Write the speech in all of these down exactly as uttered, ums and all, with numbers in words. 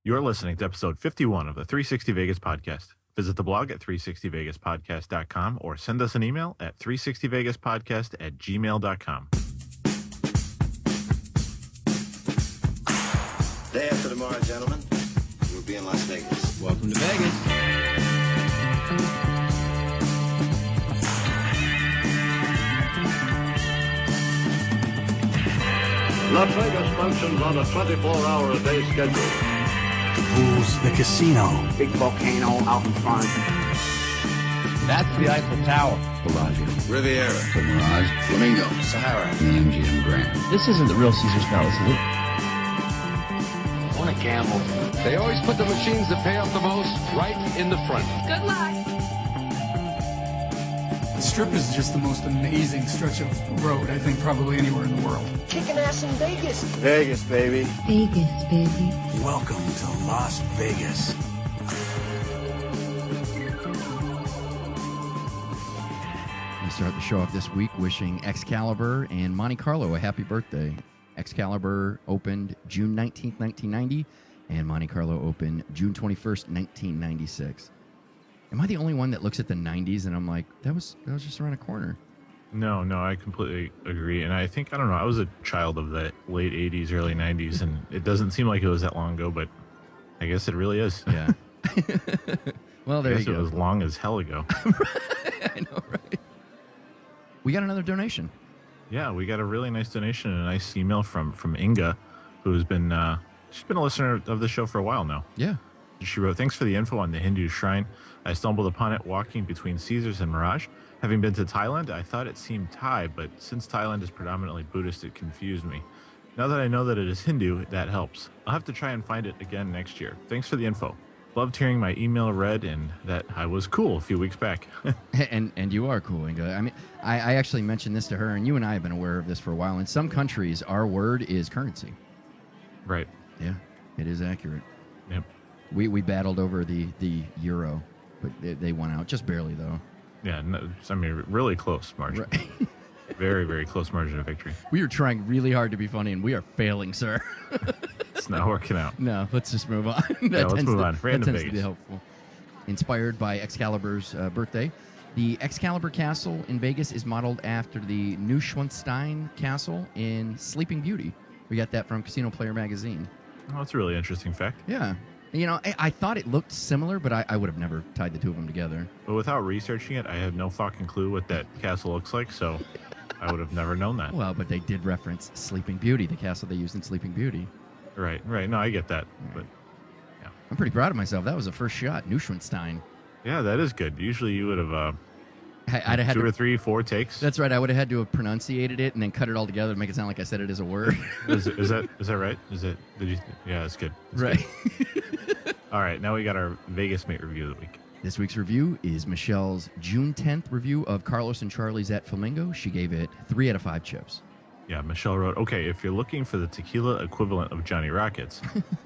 You're listening to episode fifty-one of the three sixty Vegas podcast. Visit the blog at three sixty vegas podcast dot com or send us an email at three sixty vegas podcast at gmail dot com. Day after tomorrow, gentlemen, we'll be in Las Vegas. Welcome to Vegas. Las Vegas functions on a twenty-four hour a day schedule. The pools, the casino. Big volcano out in front. That's the Eiffel Tower. Bellagio. Riviera. The Mirage. Flamingo. Sahara. And the M G M Grand. This isn't the real Caesar's Palace, is it? I want to gamble. They always put the machines that pay off the most right in the front. Good luck. The Strip is just the most amazing stretch of road, I think, probably anywhere in the world. Kicking ass in Vegas. Vegas, baby. Vegas, baby. Welcome to Las Vegas. We start the show off this week wishing Excalibur and Monte Carlo a happy birthday. Excalibur opened June nineteenth, nineteen ninety, and Monte Carlo opened June twenty-first, nineteen ninety-six. Am I the only one that looks at the nineties and I'm like, that was that was just around a corner? No, no, I completely agree. And I think, I don't know, I was a child of the late eighties, early nineties, and it doesn't seem like it was that long ago, but I guess it really is. Yeah. Well, there I you guess go. it was long as hell ago. I know, right? We got another donation. Yeah, we got a really nice donation and a nice email from, from Inga, who's been, uh, she's been a listener of the show for a while now. Yeah. She wrote, thanks for the info on the Hindu shrine. I stumbled upon it walking between Caesars and Mirage. Having been to Thailand, I thought it seemed Thai, but since Thailand is predominantly Buddhist, it confused me. Now that I know that it is Hindu, that helps. I'll have to try and find it again next year. Thanks for the info. Loved hearing my email read and that I was cool a few weeks back. and and you are cool, Inga. I mean, I, I actually mentioned this to her, and you and I have been aware of this for a while. In some countries, our word is currency. Right. Yeah, it is accurate. Yep. We we battled over the, the euro, but they, they won out, just barely, though. Yeah, no, I mean, really close margin. Right. Very, very close margin of victory. We are trying really hard to be funny, and we are failing, sir. It's not working out. No, let's just move on. that Yeah, let's move to, on. That Random tends to Vegas. be helpful. Inspired by Excalibur's uh, birthday, the Excalibur Castle in Vegas is modeled after the Neuschwanstein Castle in Sleeping Beauty. We got that from Casino Player Magazine. Oh, that's a really interesting fact. Yeah. You know, I, I thought it looked similar, but I, I would have never tied the two of them together. But without researching it, I have no fucking clue what that castle looks like, so I would have never known that. Well, but they did reference Sleeping Beauty, the castle they used in Sleeping Beauty. Right, right. No, I get that. But I'm pretty proud of myself. That was the first shot, Neuschwanstein. yeah, that is good. Usually you would have uh, I, I'd have had two to, or three, four takes. That's right. I would have had to have pronunciated it and then cut it all together to make it sound like I said it as a word. is, is that is that right? Is it? Did you? Yeah, that's good. That's right. good. All right, now we got our Vegas mate review of the week. This week's review is Michelle's June tenth review of Carlos and Charlie's at Flamingo. She gave it three out of five chips. Yeah, Michelle wrote, okay, if you're looking for the tequila equivalent of Johnny Rockets,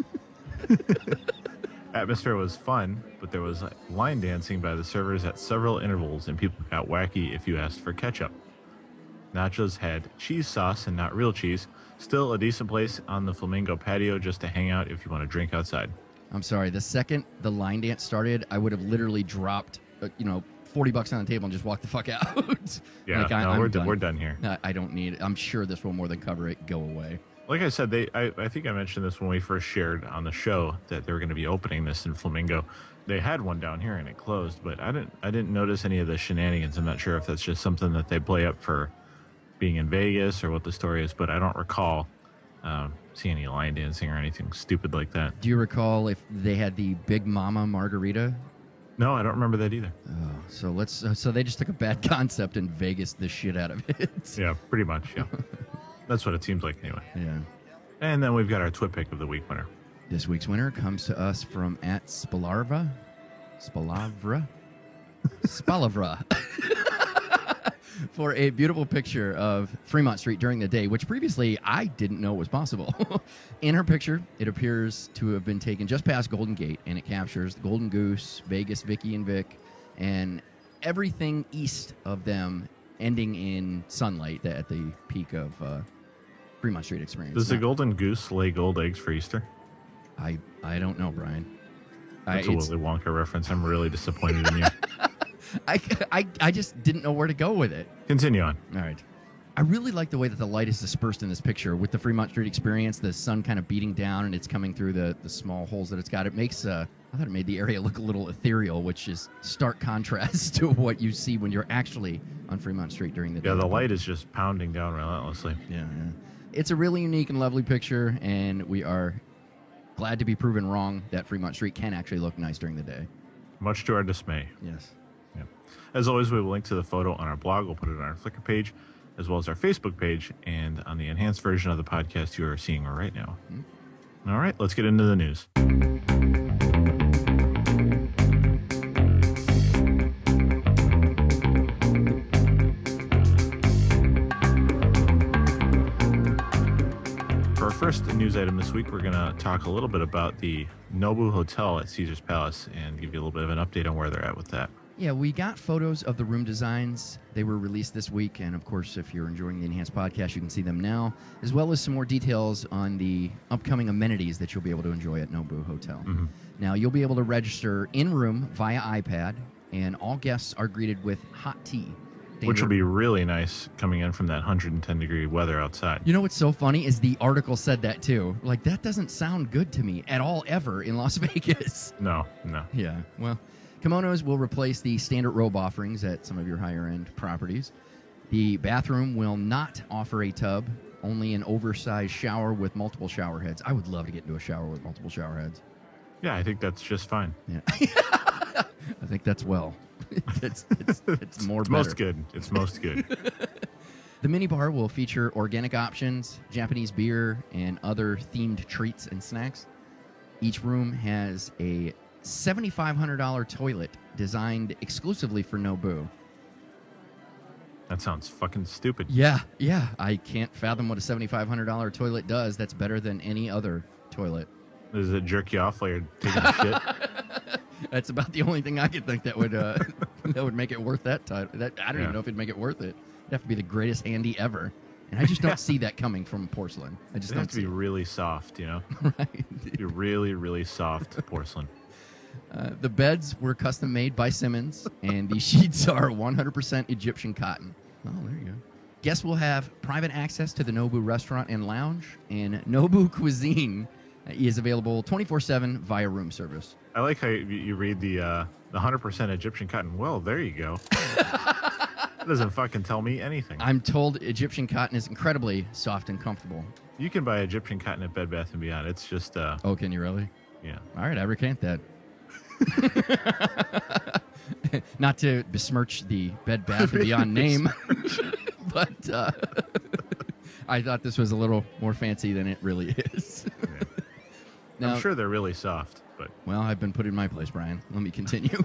atmosphere was fun, but there was line dancing by the servers at several intervals, and people got wacky if you asked for ketchup. Nachos had cheese sauce and not real cheese. Still a decent place on the Flamingo patio just to hang out if you want to drink outside. I'm sorry. The second the line dance started, I would have literally dropped, uh, you know, forty bucks on the table and just walked the fuck out. Yeah, like, I, no, I'm we're, done. d- we're done here. I, I don't need it. I'm sure this will more than cover it. Go away. Like I said, they I, I think I mentioned this when we first shared on the show that they were going to be opening this in Flamingo. They had one down here and it closed, but I didn't I didn't notice any of the shenanigans. I'm not sure if that's just something that they play up for being in Vegas or what the story is, but I don't recall um, seeing any line dancing or anything stupid like that. Do you recall if they had the Big Mama margarita? No, I don't remember that either. Oh, so let's. Uh, so they just took a bad concept and Vegas the shit out of it. Yeah, pretty much. Yeah, that's what it seems like anyway. Yeah. And then we've got our Twit Pick of the Week winner. This week's winner comes to us from at Spalarva. Spalavra? Spalavra. For a beautiful picture of Fremont Street during the day, which previously I didn't know was possible. In her picture, it appears to have been taken just past Golden Gate, and it captures the Golden Goose, Vegas, Vicky and Vic, and everything east of them ending in sunlight at the peak of uh, Fremont Street experience. Does Now, the Golden Goose lay gold eggs for Easter? I I don't know, Brian. That's I, a it's- Willy Wonka reference. I'm really disappointed in you. I, I, I just didn't know where to go with it. Continue on. All right. I really like the way that the light is dispersed in this picture with the Fremont Street experience, the sun kind of beating down and it's coming through the, the small holes that it's got. It makes, uh, I thought it made the area look a little ethereal, which is stark contrast to what you see when you're actually on Fremont Street during the day. Yeah, the light is just pounding down relentlessly. Yeah, yeah. It's a really unique and lovely picture, and we are glad to be proven wrong that Fremont Street can actually look nice during the day. Much to our dismay. Yes. Yeah. As always, we will link to the photo on our blog. We'll put it on our Flickr page, as well as our Facebook page, and on the enhanced version of the podcast you are seeing right now. Mm-hmm. All right, let's get into the news. For our first news item this week, we're going to talk a little bit about the Nobu Hotel at Caesars Palace and give you a little bit of an update on where they're at with that. Yeah, we got photos of the room designs. They were released this week, and of course, if you're enjoying the Enhanced Podcast, you can see them now, as well as some more details on the upcoming amenities that you'll be able to enjoy at Nobu Hotel. Mm-hmm. Now, you'll be able to register in-room via iPad, and all guests are greeted with hot tea. Which will be really nice coming in from that one hundred ten degree weather outside. You know what's so funny is the article said that too. Like, that doesn't sound good to me at all ever in Las Vegas. No, no. Yeah, well, kimonos will replace the standard robe offerings at some of your higher-end properties. The bathroom will not offer a tub, only an oversized shower with multiple shower heads. I would love to get into a shower with multiple shower heads. Yeah, I think that's just fine. Yeah, I think that's well. it's, it's, it's more It's better. most good. It's most good. The minibar will feature organic options, Japanese beer, and other themed treats and snacks. Each room has a seven thousand five hundred dollars toilet designed exclusively for Nobu. That sounds fucking stupid. Yeah, yeah. I can't fathom what a seven thousand five hundred dollars toilet does. That's better than any other toilet. Does it jerk you off while you're taking a shit? That's about the only thing I could think that would uh, that would make it worth that time. That I don't Yeah. even know if it'd make it worth it. It'd have to be the greatest handy ever, and I just don't see that coming from porcelain. I just It don't has to see be it. really soft, you know? Right. Be really, really soft porcelain. Uh, the beds were custom made by Simmons, and the sheets are one hundred percent Egyptian cotton. Oh, there you go. Guests will have private access to the Nobu restaurant and lounge, and Nobu cuisine is available twenty-four seven via room service. I like how you, you read the uh, the one hundred percent Egyptian cotton. Well, there you go. That doesn't fucking tell me anything. I'm told Egyptian cotton is incredibly soft and comfortable. You can buy Egyptian cotton at Bed Bath and Beyond. It's just, uh, Oh, can you really? yeah. All right, I recant that. Not to besmirch the Bed Bath and Beyond name, but uh, I thought this was a little more fancy than it really is. Yeah. Now, I'm sure they're really soft, but well, I've been put in my place, Brian. Let me continue.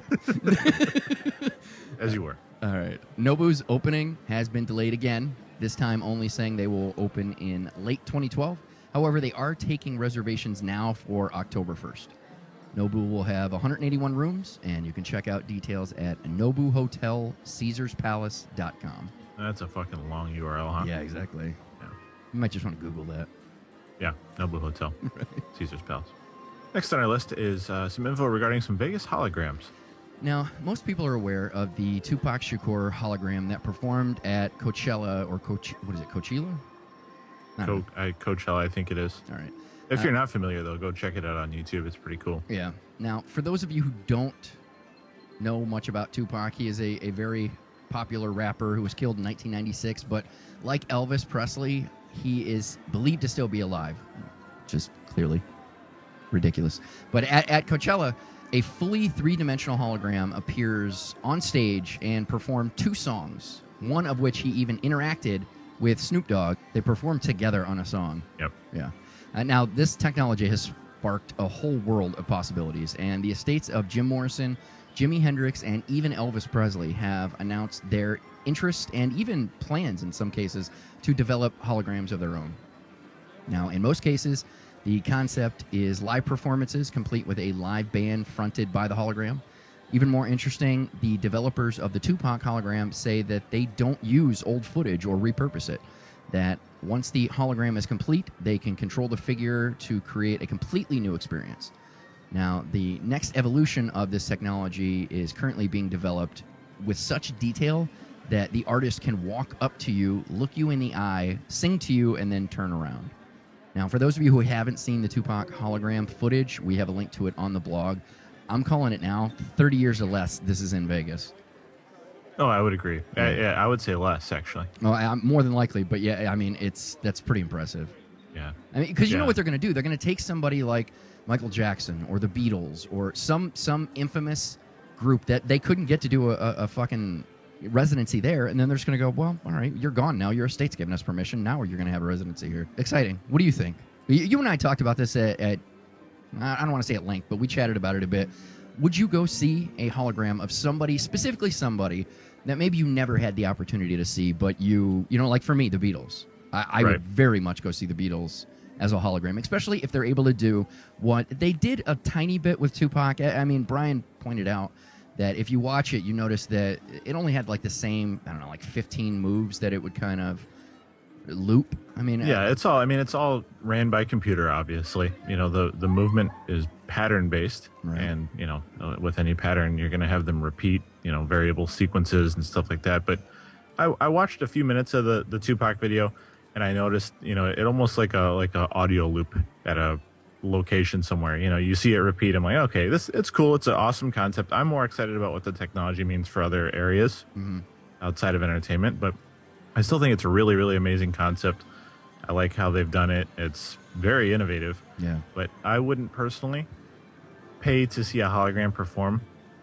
as you were. All right. Nobu's opening has been delayed again, this time only saying they will open in late twenty twelve. However, they are taking reservations now for October first. Nobu will have one hundred eighty-one rooms, and you can check out details at nobu hotel caesars palace dot com. That's a fucking long U R L, huh? Yeah, exactly. Yeah. You might just want to Google that. Yeah, Nobu Hotel, Caesar's Palace. Next on our list is uh, some info regarding some Vegas holograms. Now, most people are aware of the Tupac Shakur hologram that performed at Coachella or Coach, what is it, Coachella? I don't Co- I, Coachella, I think it is. know. All right. If Uh, you're not familiar, though, go check it out on YouTube. It's pretty cool. Yeah. Now, for those of you who don't know much about Tupac, he is a, a very popular rapper who was killed in nineteen ninety-six, but like Elvis Presley, he is believed to still be alive. Just clearly ridiculous. But at, at Coachella, a fully three-dimensional hologram appears on stage and performed two songs, one of which he even interacted with Snoop Dogg. They performed together on a song. Yep. Yeah. Uh, now, this technology has sparked a whole world of possibilities, and the estates of Jim Morrison, Jimi Hendrix, and even Elvis Presley have announced their interest and even plans, in some cases, to develop holograms of their own. Now, in most cases, the concept is live performances complete with a live band fronted by the hologram. Even more interesting, the developers of the Tupac hologram say that they don't use old footage or repurpose it, that once the hologram is complete, they can control the figure to create a completely new experience. Now, the next evolution of this technology is currently being developed with such detail that the artist can walk up to you, look you in the eye, sing to you, and then turn around. Now, for those of you who haven't seen the Tupac hologram footage, we have a link to it on the blog. I'm calling it now. thirty years or less, this is in Vegas. Oh, I would agree. Yeah, I, yeah, I would say less, actually. Well, I, more than likely, but yeah, I mean, it's that's pretty impressive. Yeah. I mean, because you Yeah. know what they're going to do? They're going to take somebody like Michael Jackson or the Beatles or some some infamous group that they couldn't get to do a, a, a fucking residency there, and then they're just going to go, well, all right, you're gone now. Your estate's giving us permission. Now you're going to have a residency here. Exciting. What do you think? You, you and I talked about this at, at, I don't want to say at length, but we chatted about it a bit. Would you go see a hologram of somebody, specifically somebody, that maybe you never had the opportunity to see, but you, you know, like for me, the Beatles. I, I Right. would very much go see the Beatles as a hologram, especially if they're able to do what they did a tiny bit with Tupac. I, I mean, Brian pointed out that if you watch it, you notice that it only had like the same, I don't know, like fifteen moves that it would kind of loop. I mean, Yeah, it's all. I mean, it's all ran by computer. Obviously, you know, the the movement is pattern based, Right. and you know, uh, with any pattern, you're going to have them repeat, you know, variable sequences and stuff like that. But I, I watched a few minutes of the the Tupac video, and I noticed, you know, it almost like a like a audio loop at a location somewhere. You know, you see it repeat. I'm like, okay, this it's cool. It's an awesome concept. I'm more excited about what the technology means for other areas outside of entertainment, but I still think it's a really, really amazing concept. I like how they've done it. It's very innovative. yeah. But I wouldn't personally pay to see a hologram perform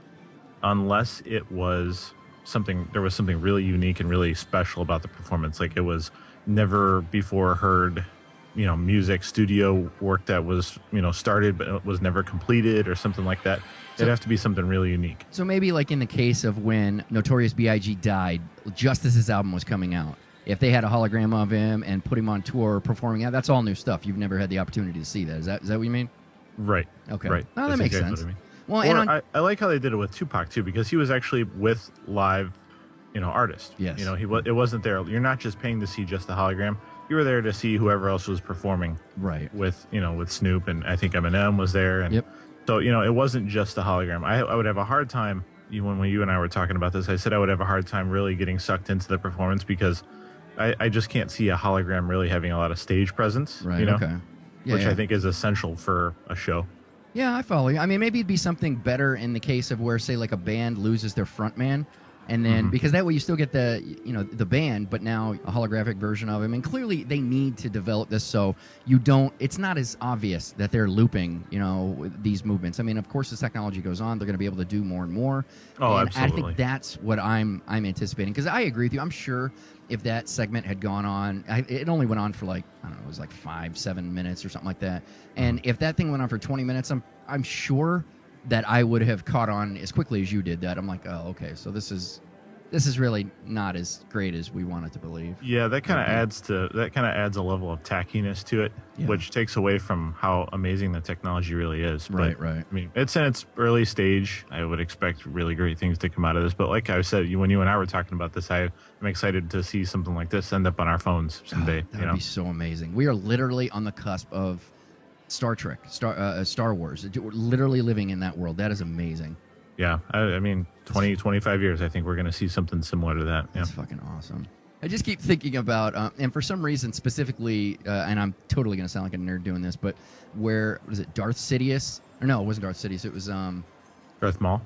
unless it was something, there was something really unique and really special about the performance. Like it was never before heard, you know, music studio work that was, you know, started but it was never completed or something like that. So- It'd have to be something really unique. So maybe like in the case of when Notorious B I G died, just as his album was coming out, if they had a hologram of him and put him on tour performing out, that's all new stuff. You've never had the opportunity to see that. Is that is that what you mean? Right. Okay. Right. Oh, that That's makes exactly sense. what I mean. Well, Or and on, I, I like how they did it with Tupac too, because he was actually with live, you know, artists. Yes. You know, he was. It wasn't there. You're not just paying to see just the hologram. You were there to see whoever else was performing right. with, you know, with Snoop, and I think Eminem was there. And Yep. so, you know, it wasn't just the hologram. I, I would have a hard time, even when you and I were talking about this, I said I would have a hard time really getting sucked into the performance because I, I just can't see a hologram really having a lot of stage presence. Right. You know, Okay. Yeah, which yeah. I think is essential for a show. Yeah, I follow you. I mean, maybe it'd be something better in the case of where, say, like a band loses their front man, and then Mm-hmm. because that way you still get the, you know, the band, but now a holographic version of him. And clearly, they need to develop this so you don't. It's not as obvious that they're looping, you know, these movements. I mean, of course, as technology goes on, they're going to be able to do more and more. Oh, and I absolutely. think that's what I'm I'm anticipating because I agree with you. I'm sure if that segment had gone on, I, it only went on for like I don't know, it was like five, seven minutes or something like that. And Mm-hmm. if that thing went on for twenty minutes, I'm I'm sure that I would have caught on as quickly as you did. That I'm like, oh, okay, so this is this is really not as great as we wanted to believe. Yeah, that kind of Okay. adds to that kind of adds a level of tackiness to it, Yeah. which takes away from how amazing the technology really is. Right, but, right. I mean, it's in its early stage. I would expect really great things to come out of this. But like I said, you, when you and I were talking about this, I am excited to see something like this end up on our phones someday. That you would know, be so amazing. We are literally on the cusp of Star Trek, Star uh, Star Wars. We're literally living in that world. That is amazing. yeah. I, I mean, twenty, twenty-five years, I think we're going to see something similar to that. Yeah. That's fucking awesome. I just keep thinking about, uh, and for some reason specifically, uh, and I'm totally going to sound like a nerd doing this, but where, what is it, Darth Sidious? Or no, it wasn't Darth Sidious. It was um, Darth Maul.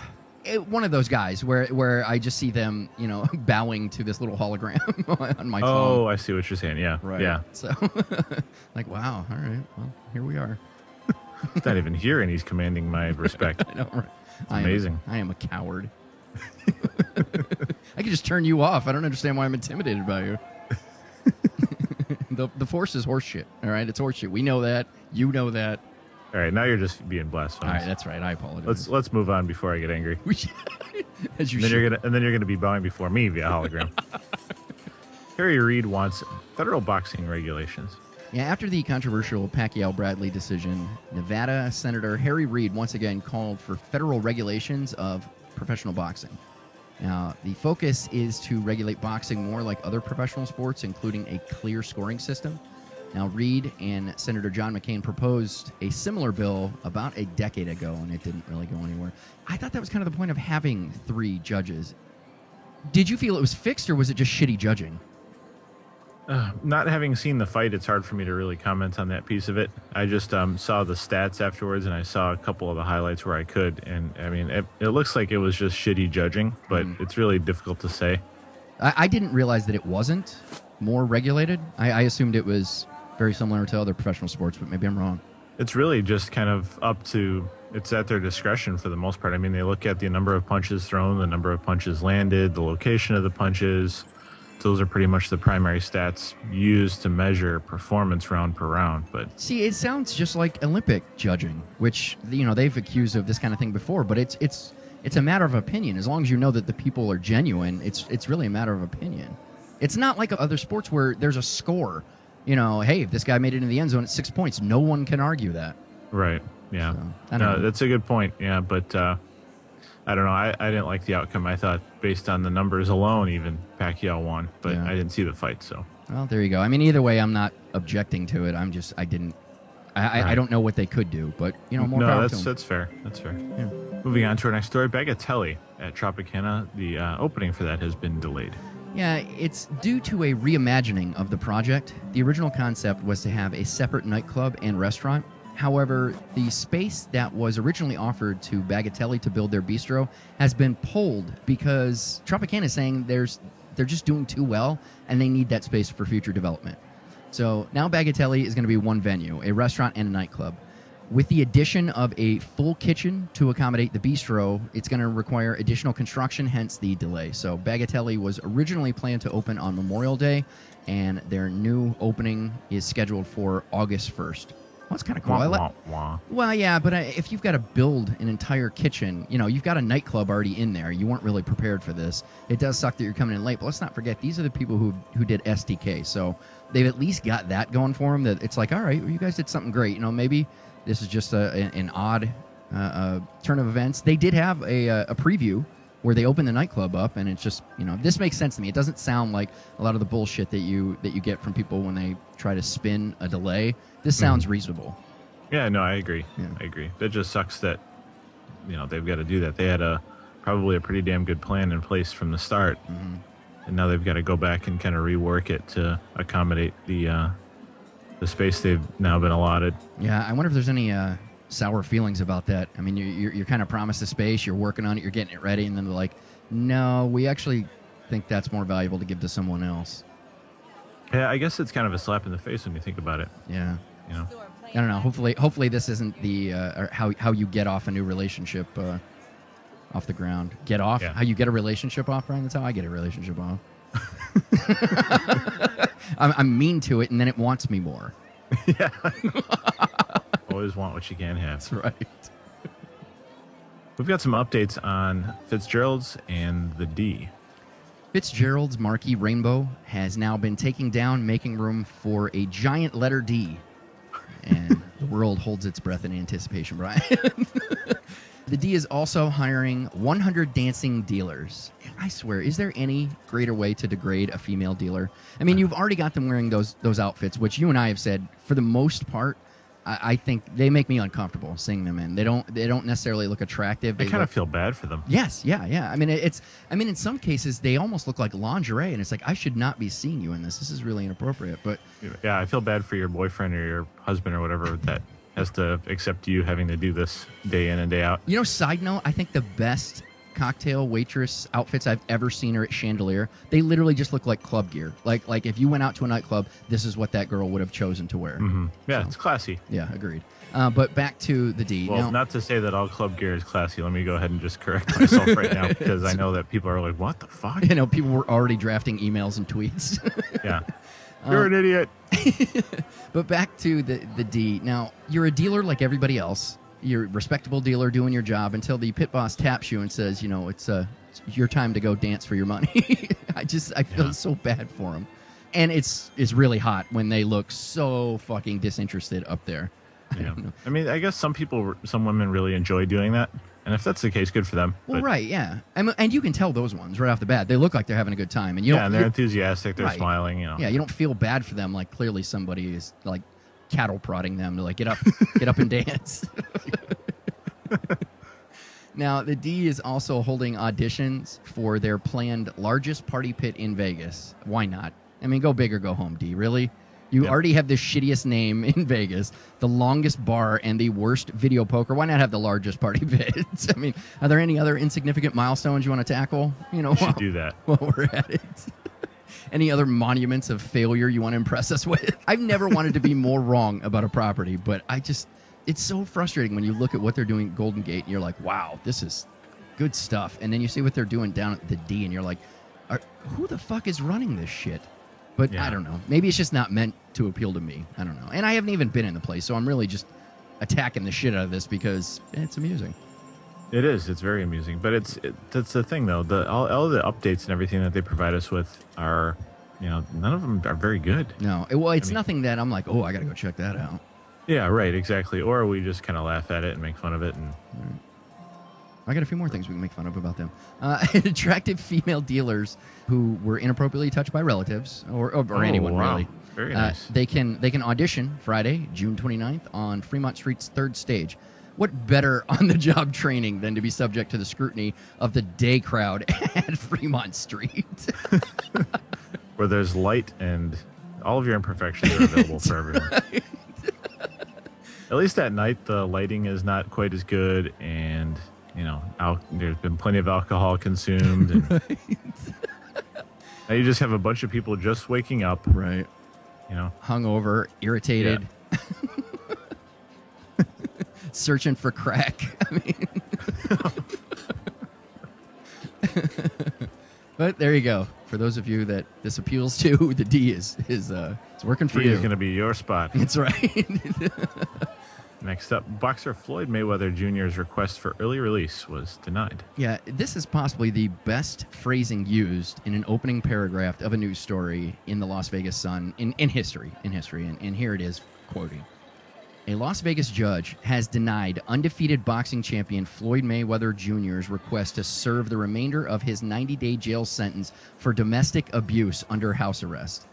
it, one of those guys where where I just see them, you know, bowing to this little hologram on my Oh, phone. I see what you're saying. Yeah. Right. Yeah. So, like, wow. All right. Well, here we are. He's not even here and he's commanding my respect. I know, right? It's I am- amazing. I am a coward. I could just turn you off. I don't understand why I'm intimidated by you. the the force is horseshit. All right, it's horseshit. We know that. You know that. All right. Now you're just being blasphemous. All right, that's right. I apologize. Let's let's move on before I get angry. We should- As you And then should. you're gonna and then you're gonna be bowing before me via hologram. Harry Reid wants federal boxing regulations. Yeah, after the controversial Pacquiao-Bradley decision, Nevada Senator Harry Reid once again called for federal regulations of professional boxing. Now, the focus is to regulate boxing more like other professional sports, including a clear scoring system. Now, Reid and Senator John McCain proposed a similar bill about a decade ago, and it didn't really go anywhere. I thought that was kind of the point of having three judges. Did you feel it was fixed, or was it just shitty judging? Uh, not having seen the fight, it's hard for me to really comment on that piece of it. I just um, saw the stats afterwards, and I saw a couple of the highlights where I could. And, I mean, it, it looks like it was just shitty judging, but mm. it's really difficult to say. I, I didn't realize that it wasn't more regulated. I, I assumed it was very similar to other professional sports, but maybe I'm wrong. It's really just kind of up to, it's at their discretion for the most part. I mean, they look at the number of punches thrown, the number of punches landed, the location of the punches. Those are pretty much the primary stats used to measure performance round per round. But see, it sounds just like Olympic judging, which, you know, they've accused of this kind of thing before, but it's it's it's a matter of opinion. As long as you know that the people are genuine, it's it's really a matter of opinion. It's not like other sports where there's a score. You know, hey, if this guy made it in the end zone at six points, no one can argue that. Right. Yeah. So, no, that's a good point. Yeah, but uh, I don't know. I, I didn't like the outcome. I thought based on the numbers alone, even Pacquiao won, but yeah. I didn't see the fight. So. Well, there you go. I mean, either way, I'm not objecting to it. I'm just, I didn't, I, right. I, I don't know what they could do, but you know, more no, power that's to them. that's fair. That's fair. Yeah. Moving on to our next story, Bagatelle at Tropicana. The uh, opening for that has been delayed. Yeah, it's due to a reimagining of the project. The original concept was to have a separate nightclub and restaurant. However, the space that was originally offered to Bagatelle to build their bistro has been pulled because Tropicana is saying there's they're just doing too well and they need that space for future development. So now Bagatelle is going to be one venue, a restaurant and a nightclub. With the addition of a full kitchen to accommodate the bistro, it's going to require additional construction, hence the delay. So Bagatelle was originally planned to open on Memorial Day, and their new opening is scheduled for August first. Well, that's kind of cool. Wah, I like, wah, wah. Well, yeah, but I, if you've got to build an entire kitchen, you know, you've got a nightclub already in there. You weren't really prepared for this. It does suck that you're coming in late, but let's not forget, these are the people who who did S D K. So they've at least got that going for them, that it's like, all right, well, you guys did something great. You know, maybe this is just a, an odd uh, uh, turn of events. They did have a, a preview where they opened the nightclub up, and it's just, you know, this makes sense to me. It doesn't sound like a lot of the bullshit that you that you get from people when they try to spin a delay. This sounds mm-hmm. reasonable. Yeah, no, I agree. Yeah. I agree. That just sucks that, you know, they've got to do that. They had a probably a pretty damn good plan in place from the start, mm-hmm. and now they've got to go back and kind of rework it to accommodate the uh, the space they've now been allotted. Yeah, I wonder if there's any uh, sour feelings about that. I mean, you're, you're, you're kind of promised a space, you're working on it, you're getting it ready, and then they're like, no, we actually think that's more valuable to give to someone else. Yeah, I guess it's kind of a slap in the face when you think about it. Yeah. You know? I don't know. Hopefully, hopefully this isn't the uh, or how how you get off a new relationship uh, off the ground. Get off? Yeah. How you get a relationship off, Brian? That's how I get a relationship off. I'm, I'm mean to it, and then it wants me more. Yeah. Always want what you can't have. That's right. We've got some updates on Fitzgerald's and the D. Fitzgerald's marquee rainbow has now been taken down, making room for a giant letter D. And the world holds its breath in anticipation, Brian. The D is also hiring one hundred dancing dealers. I swear, is there any greater way to degrade a female dealer? I mean, you've already got them wearing those those outfits, which you and I have said, for the most part, I, I think they make me uncomfortable seeing them in. They don't they don't necessarily look attractive. I they kind look, of feel bad for them. Yes, yeah, yeah. I mean, it, it's. I mean, in some cases, they almost look like lingerie, and it's like, I should not be seeing you in this. This is really inappropriate. But yeah, I feel bad for your boyfriend or your husband or whatever that has to accept you having to do this day in and day out. You know, side note, I think the best cocktail waitress outfits I've ever seen are at Chandelier. They literally just look like club gear. Like, like if you went out to a nightclub, this is what that girl would have chosen to wear. Mm-hmm. Yeah, so, it's classy. Yeah, agreed. Uh, but back to the D. Well, now, not to say that all club gear is classy. Let me go ahead and just correct myself right now, because I know that people are like, what the fuck? You know, people were already drafting emails and tweets. Yeah. You're um, an idiot. But back to the, the D. Now, you're a dealer like everybody else. You're a respectable dealer doing your job until the pit boss taps you and says, you know, it's, uh, it's your time to go dance for your money. I just, I feel yeah. so bad for them. And it's it's really hot when they look so fucking disinterested up there. Yeah. I, I mean, I guess some people, some women really enjoy doing that. And if that's the case, good for them. Well, but, right, yeah. And, and you can tell those ones right off the bat. They look like they're having a good time. And you yeah, don't, and they're you, enthusiastic. They're right. smiling. You know. Yeah, you don't feel bad for them. Like clearly somebody is like cattle prodding them to like get up, get up and dance. Now, the D is also holding auditions for their planned largest party pit in Vegas. Why not? I mean, go big or go home, D. Really? You Yep. already have the shittiest name in Vegas, the longest bar, and the worst video poker. Why not have the largest party pit? I mean, are there any other insignificant milestones you want to tackle? You know, We should while, do that. while we're at it. Any other monuments of failure you want to impress us with? I've never wanted to be more wrong about a property, but I just, it's so frustrating when you look at what they're doing at Golden Gate and you're like, wow, this is good stuff. And then you see what they're doing down at the D and you're like, are, who the fuck is running this shit? But Yeah. I don't know. Maybe it's just not meant to appeal to me. I don't know. And I haven't even been in the place, so I'm really just attacking the shit out of this because it's amusing. It is. It's very amusing. But it's it, that's the thing, though. The all, all the updates and everything that they provide us with are, you know, none of them are very good. No, it, well, it's I mean- nothing that I'm like, oh, I got to go check that out. Yeah, right. Exactly. Or we just kind of laugh at it and make fun of it. And I got a few more things we can make fun of about them. Uh, attractive female dealers who were inappropriately touched by relatives or, or, or Oh, anyone, wow. really. Very Uh, nice. they can they can audition Friday, June twenty-ninth on Fremont Street's third stage. What better on-the-job training than to be subject to the scrutiny of the day crowd at Fremont Street? where there's light and all of your imperfections are available for everyone. At least at night, the lighting is not quite as good, and you know, al- there's been plenty of alcohol consumed, and now you just have a bunch of people just waking up. Right. You know, Hungover, irritated, searching for crack. I mean, but there you go. For those of you that this appeals to, the D is is uh, it's working for he you. is going to be your spot. That's right. Next up, boxer Floyd Mayweather Junior's request for early release was denied. Yeah, this is possibly the best phrasing used in an opening paragraph of a news story in the Las Vegas Sun in, in history. In history, and, and here it is, quoting. A Las Vegas judge has denied undefeated boxing champion Floyd Mayweather Junior's request to serve the remainder of his ninety-day jail sentence for domestic abuse under house arrest.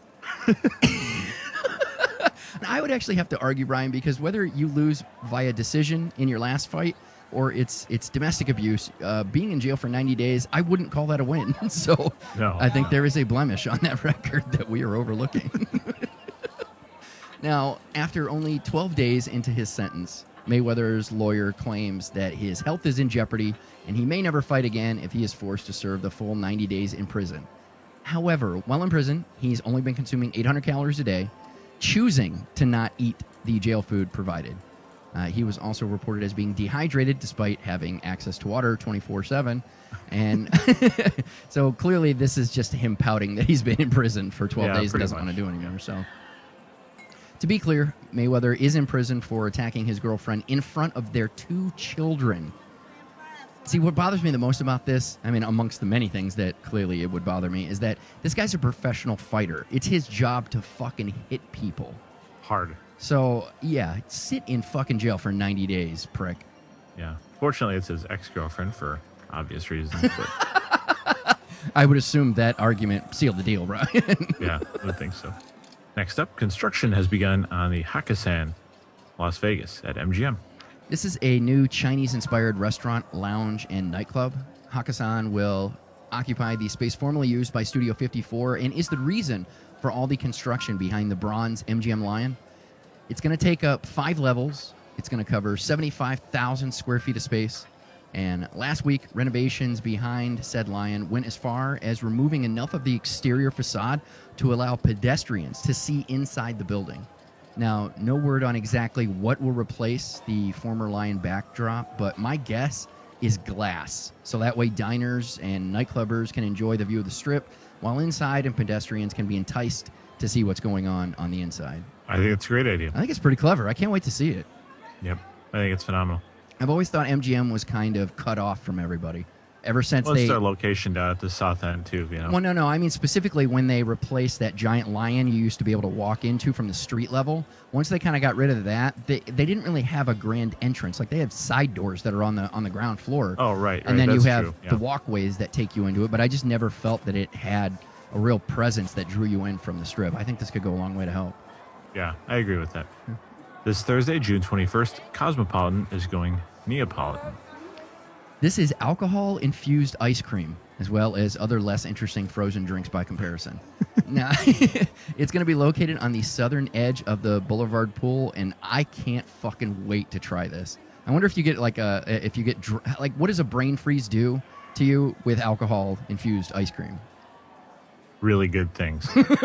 I would actually have to argue, Brian, because whether you lose via decision in your last fight or it's it's domestic abuse, uh, being in jail for ninety days, I wouldn't call that a win. So No, I think no. there is a blemish on that record that we are overlooking. Now, after only twelve days into his sentence, Mayweather's lawyer claims that his health is in jeopardy and he may never fight again if he is forced to serve the full ninety days in prison. However, while in prison, he's only been consuming eight hundred calories a day, choosing to not eat the jail food provided. Uh, he was also reported as being dehydrated despite having access to water twenty-four seven. And so clearly this is just him pouting that he's been in prison for twelve Yeah, days and pretty doesn't much. want to do anymore. So, to be clear, Mayweather is in prison for attacking his girlfriend in front of their two children. See, what bothers me the most about this, I mean, amongst the many things that clearly it would bother me, is that this guy's a professional fighter. It's his job to fucking hit people. Hard. So, yeah, sit in fucking jail for ninety days, prick. Yeah. Fortunately, it's his ex-girlfriend for obvious reasons. But I would assume that argument sealed the deal, Brian. yeah, I would think so. Next up, construction has begun on the Hakkasan, Las Vegas at M G M. This is a new Chinese-inspired restaurant, lounge, and nightclub. Hakkasan will occupy the space formerly used by Studio fifty-four and is the reason for all the construction behind the bronze M G M Lion. It's going to take up five levels. It's going to cover seventy-five thousand square feet of space. And last week, renovations behind said Lion went as far as removing enough of the exterior facade to allow pedestrians to see inside the building. Now, no word on exactly what will replace the former Lion backdrop, but my guess is glass. So that way diners and nightclubbers can enjoy the view of the strip, while inside and pedestrians can be enticed to see what's going on on the inside. I think it's a great idea. I think it's pretty clever. I can't wait to see it. Yep. I think it's phenomenal. I've always thought M G M was kind of cut off from everybody. Ever since Well, they... it's their location down at the south end, too, you know? Well, no, no. I mean, specifically when they replaced that giant lion you used to be able to walk into from the street level. Once they kind of got rid of that, they, they didn't really have a grand entrance. Like, they have side doors that are on the on the ground floor. Oh, right. And right, then you that's have true, yeah. the walkways that take you into it. But I just never felt that it had a real presence that drew you in from the strip. I think this could go a long way to help. Yeah, I agree with that. This Thursday, June twenty-first, Cosmopolitan is going Neapolitan. This is alcohol-infused ice cream, as well as other less interesting frozen drinks by comparison. Now, it's going to be located on the southern edge of the Boulevard Pool, and I can't fucking wait to try this. I wonder if you get like a if you get dr- like what does a brain freeze do to you with alcohol-infused ice cream? Really good things.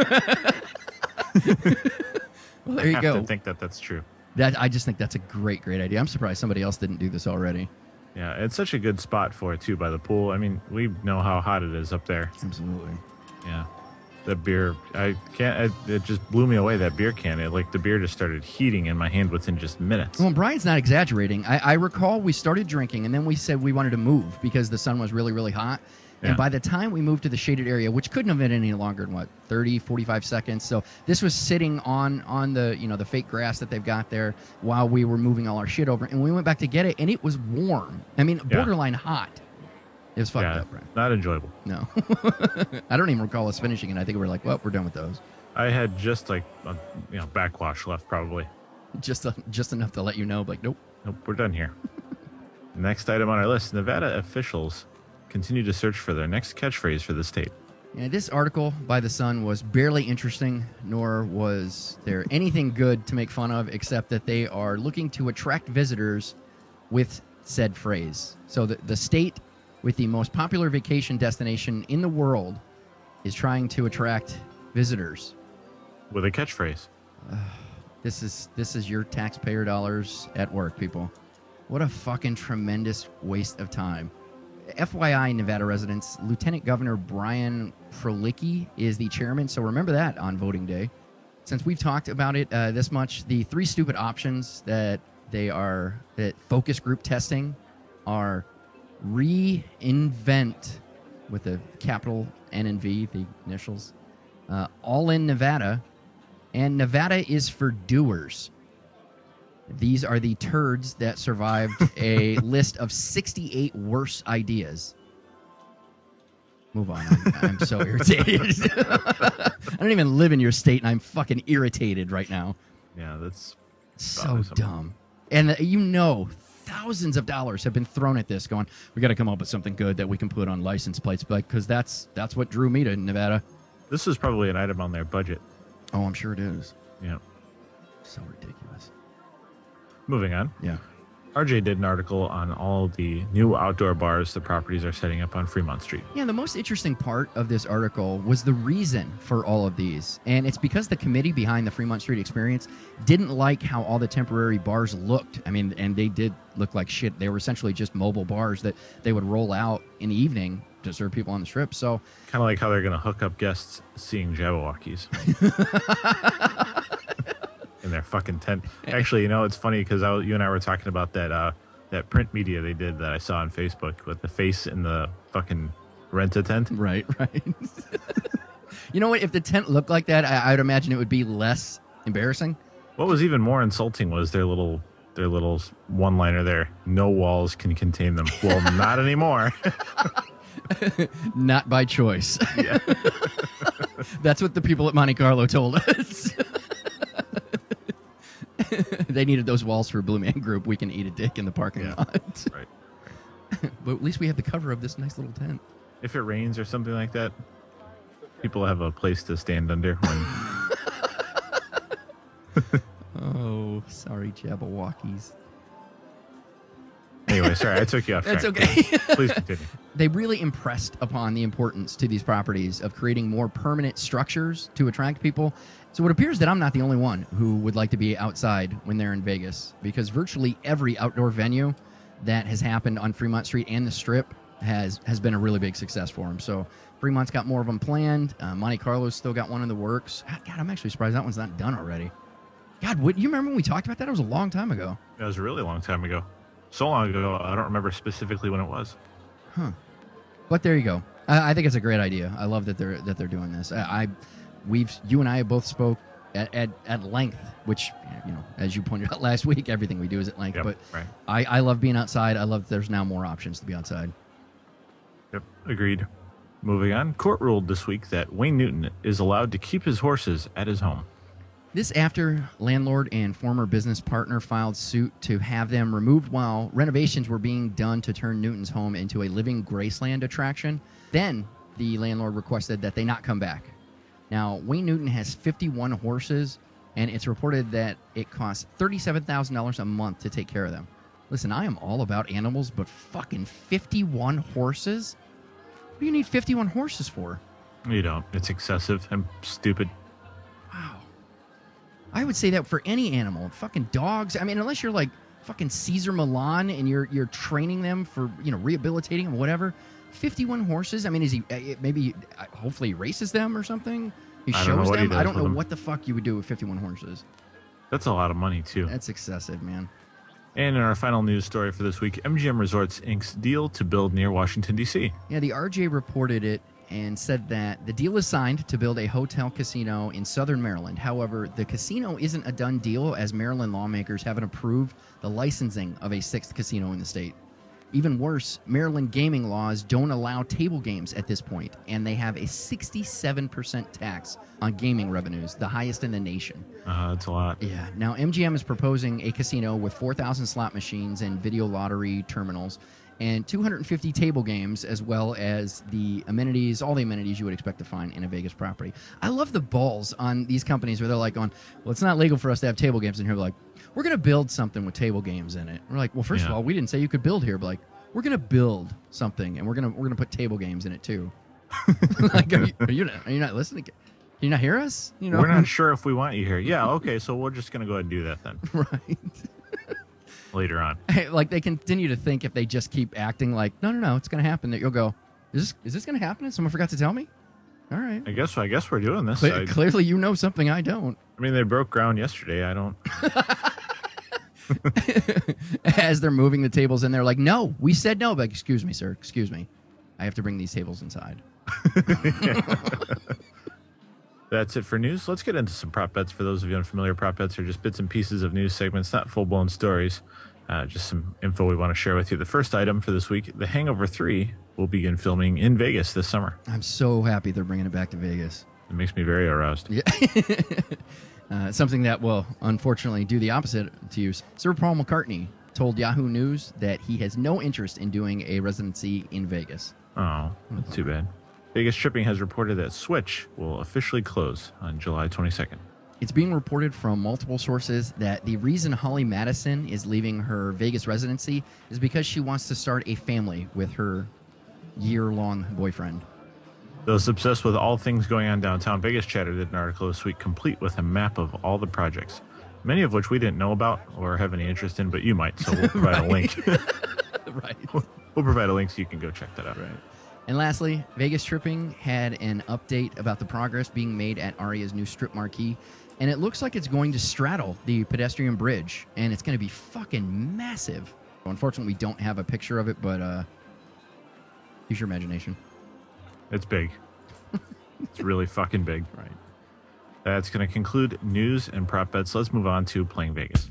Well, there you I have go. to think that that's true. That I just think that's a great, great idea. I'm surprised somebody else didn't do this already. Yeah, it's such a good spot for it, too, by the pool. I mean, we know how hot it is up there. Absolutely. Yeah. The beer, I can't, it, it just blew me away, that beer can. It, like, the beer just started heating in my hand within just minutes. Well, Brian's not exaggerating. I, I recall we started drinking, and then we said we wanted to move because the sun was really, really hot. Yeah. And by the time we moved to the shaded area, which couldn't have been any longer than, what, thirty, forty-five seconds. So this was sitting on on the, you know, the fake grass that they've got there while we were moving all our shit over. And we went back to get it, and it was warm. I mean, Yeah. borderline hot. It was fucked yeah, up, Brian. not enjoyable. No. I don't even recall us finishing it. I think we were like, well, we're done with those. I had just, like, a, you know, backwash left, probably. Just, uh, just enough to let you know, like, nope. Nope, we're done here. Next item on our list, Nevada officials continue to search for their next catchphrase for the state. Yeah, this article by The Sun was barely interesting, nor was there anything good to make fun of, except that they are looking to attract visitors with said phrase. So the, the state with the most popular vacation destination in the world is trying to attract visitors. With a catchphrase. This is this is your taxpayer dollars at work, people. What a fucking tremendous waste of time. F Y I, Nevada residents, Lieutenant Governor Brian Prolicki is the chairman, so remember that on voting day. Since we've talked about it uh, this much, the three stupid options that they are, that focus group testing are reinvent, with a capital N and V, the initials, uh, all in Nevada, and Nevada is for doers. These are the turds that survived a list of sixty-eight worse ideas. Move on. I'm, I'm so irritated. I don't even live in your state, and I'm fucking irritated right now. Yeah, that's So bothersome. dumb. And uh, you know, thousands of dollars have been thrown at this going, we got to come up with something good that we can put on license plates, because that's, that's what drew me to Nevada. This is probably an item on their budget. Oh, I'm sure it is. Yeah. So ridiculous. Moving on. Yeah. R J did an article on all the new outdoor bars the properties are setting up on Fremont Street. Yeah, the most interesting part of this article was the reason for all of these. And it's because the committee behind the Fremont Street experience didn't like how all the temporary bars looked. I mean, and they did look like shit. They were essentially just mobile bars that they would roll out in the evening to serve people on the strip. So Kind of like how they're going to hook up guests seeing Jabberwockies. In their fucking tent. Actually, you know, it's funny because you and I were talking about that uh, that print media they did that I saw on Facebook with the face in the fucking rent-a-tent. Right, right. You know what? If the tent looked like that, I, I would imagine it would be less embarrassing. What was even more insulting was their little their little one-liner there. No walls can contain them. Well, not anymore. Not by choice. Yeah. That's what the people at Monte Carlo told us. They needed those walls for Blue Man Group. We can eat a dick in the parking Yeah. lot. Right. But at least we have the cover of this nice little tent. If it rains or something like that, people have a place to stand under when Oh, sorry, Jabberwockies. Anyway, sorry, I took you off track. That's okay. Please continue. They really impressed upon the importance to these properties of creating more permanent structures to attract people. So it appears that I'm not the only one who would like to be outside when they're in Vegas, because virtually every outdoor venue that has happened on Fremont Street and the Strip has has been a really big success for them. So Fremont's got more of them planned. Uh, Monte Carlo's still got one in the works. God, I'm actually surprised that one's not done already. God, what, you remember when we talked about that? It was a long time ago. That was a really long time ago. So long ago, I don't remember specifically when it was. Huh. But there you go. I, I think it's a great idea. I love that they're that they're doing this. I, I we've you and I both spoke at, at, at length, which, you know, as you pointed out last week, everything we do is at length. Yep, but right. I, I love being outside. I love that there's now more options to be outside. Yep, agreed. Moving on, court ruled this week that Wayne Newton is allowed to keep his horses at his home. This after landlord and former business partner filed suit to have them removed while renovations were being done to turn Newton's home into a living Graceland attraction. Then the landlord requested that they not come back. Now, Wayne Newton has fifty-one horses, and it's reported that it costs thirty-seven thousand dollars a month to take care of them. Listen, I am all about animals, but fucking fifty-one horses? What do you need fifty-one horses for? You don't. It's excessive and stupid. Wow. I would say that for any animal. Fucking dogs. I mean, unless you're like fucking Caesar Milan and you're you're training them for, you know, rehabilitating them, whatever. fifty-one horses? I mean, is he uh, maybe, uh, hopefully he races them or something? He I don't know shows what he them? does I don't with know them. what the fuck you would do with fifty-one horses. That's a lot of money, too. That's excessive, man. And in our final news story for this week, M G M Resorts Incorporated's deal to build near Washington, D C. Yeah, the R J reported it and said that the deal is signed to build a hotel casino in southern Maryland. However, the casino isn't a done deal as Maryland lawmakers haven't approved the licensing of a sixth casino in the state. Even worse, Maryland gaming laws don't allow table games at this point, and they have a sixty-seven percent tax on gaming revenues, the highest in the nation. Uh, that's a lot. Yeah. Now, M G M is proposing a casino with four thousand slot machines and video lottery terminals and two hundred fifty table games, as well as the amenities, all the amenities you would expect to find in a Vegas property. I love the balls on these companies where they're like going, well, it's not legal for us to have table games in here. We're like, we're going to build something with table games in it. We're like, well, first Yeah. of all, we didn't say you could build here, but like, we're going to build something, and we're going to we're going to put table games in it too. Like, are you, are you not, are you not listening? Can you not hear us? You know, We're not sure if we want you here. Yeah, okay, so we're just going to go ahead and do that then right. later on. Like, they continue to think if they just keep acting like, no, no, no, it's going to happen, that you'll go, is this is this going to happen? Someone forgot to tell me? All right. I guess I guess we're doing this. Cle- I, clearly, you know something I don't. I mean, they broke ground yesterday. I don't. As they're moving the tables in, they're like, no, we said no. But like, excuse me, sir, excuse me. I have to bring these tables inside. That's it for news. Let's get into some prop bets. For those of you unfamiliar, prop bets are just bits and pieces of news segments, not full-blown stories. Uh, just some info we want to share with you. The first item for this week, The Hangover three will begin filming in Vegas this summer. I'm so happy they're bringing it back to Vegas. It makes me very aroused. Yeah. uh, something that will, unfortunately, do the opposite to you. Sir Paul McCartney told Yahoo News that he has no interest in doing a residency in Vegas. Oh, that's too bad. Vegas Tripping has reported that Switch will officially close on July twenty-second. It's being reported from multiple sources that the reason Holly Madison is leaving her Vegas residency is because she wants to start a family with her year-long boyfriend. Those obsessed with all things going on downtown Vegas Chatter did an article this week complete with a map of all the projects, many of which we didn't know about or have any interest in, but you might, so we'll provide a link. Right. We'll provide a link so you can go check that out. Right. And lastly, Vegas Tripping had an update about the progress being made at Aria's new strip marquee, and it looks like it's going to straddle the pedestrian bridge, and it's going to be fucking massive. Unfortunately, we don't have a picture of it, but uh, use your imagination. It's big. It's really fucking big. Right. That's going to conclude news and prop bets. Let's move on to Playing Vegas.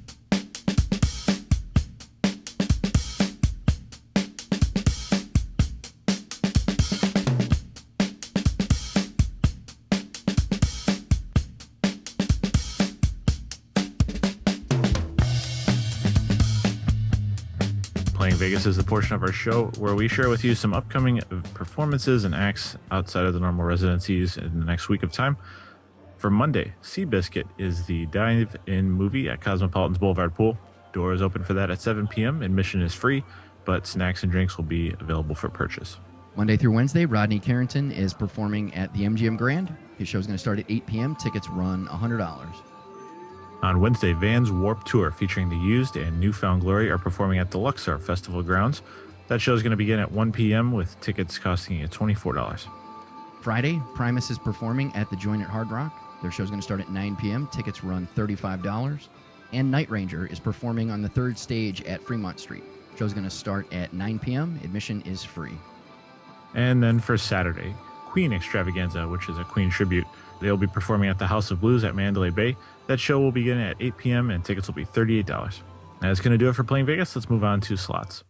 Playing Vegas is the portion of our show where we share with you some upcoming performances and acts outside of the normal residencies in the next week of time. For Monday, Seabiscuit is the dive-in movie at Cosmopolitan's Boulevard Pool. Doors open for that at seven p.m. Admission is free, but snacks and drinks will be available for purchase. Monday through Wednesday, Rodney Carrington is performing at the M G M Grand. His show is going to start at eight p.m. Tickets run one hundred dollars. On Wednesday, Vans Warped Tour featuring The Used and Newfound Glory are performing at the Luxor Festival grounds. That show is going to begin at one p.m. with tickets costing you twenty-four dollars. Friday, Primus is performing at the Joint at Hard Rock. Their show is going to start at nine p.m. Tickets run thirty-five dollars. And Night Ranger is performing on the third stage at Fremont Street. Show is going to start at nine p.m. Admission is free. And then for Saturday, Queen Extravaganza, which is a Queen tribute. They'll be performing at the House of Blues at Mandalay Bay. That show will begin at eight p.m. and tickets will be thirty-eight dollars. That's going to do it for Playing Vegas. Let's move on to slots.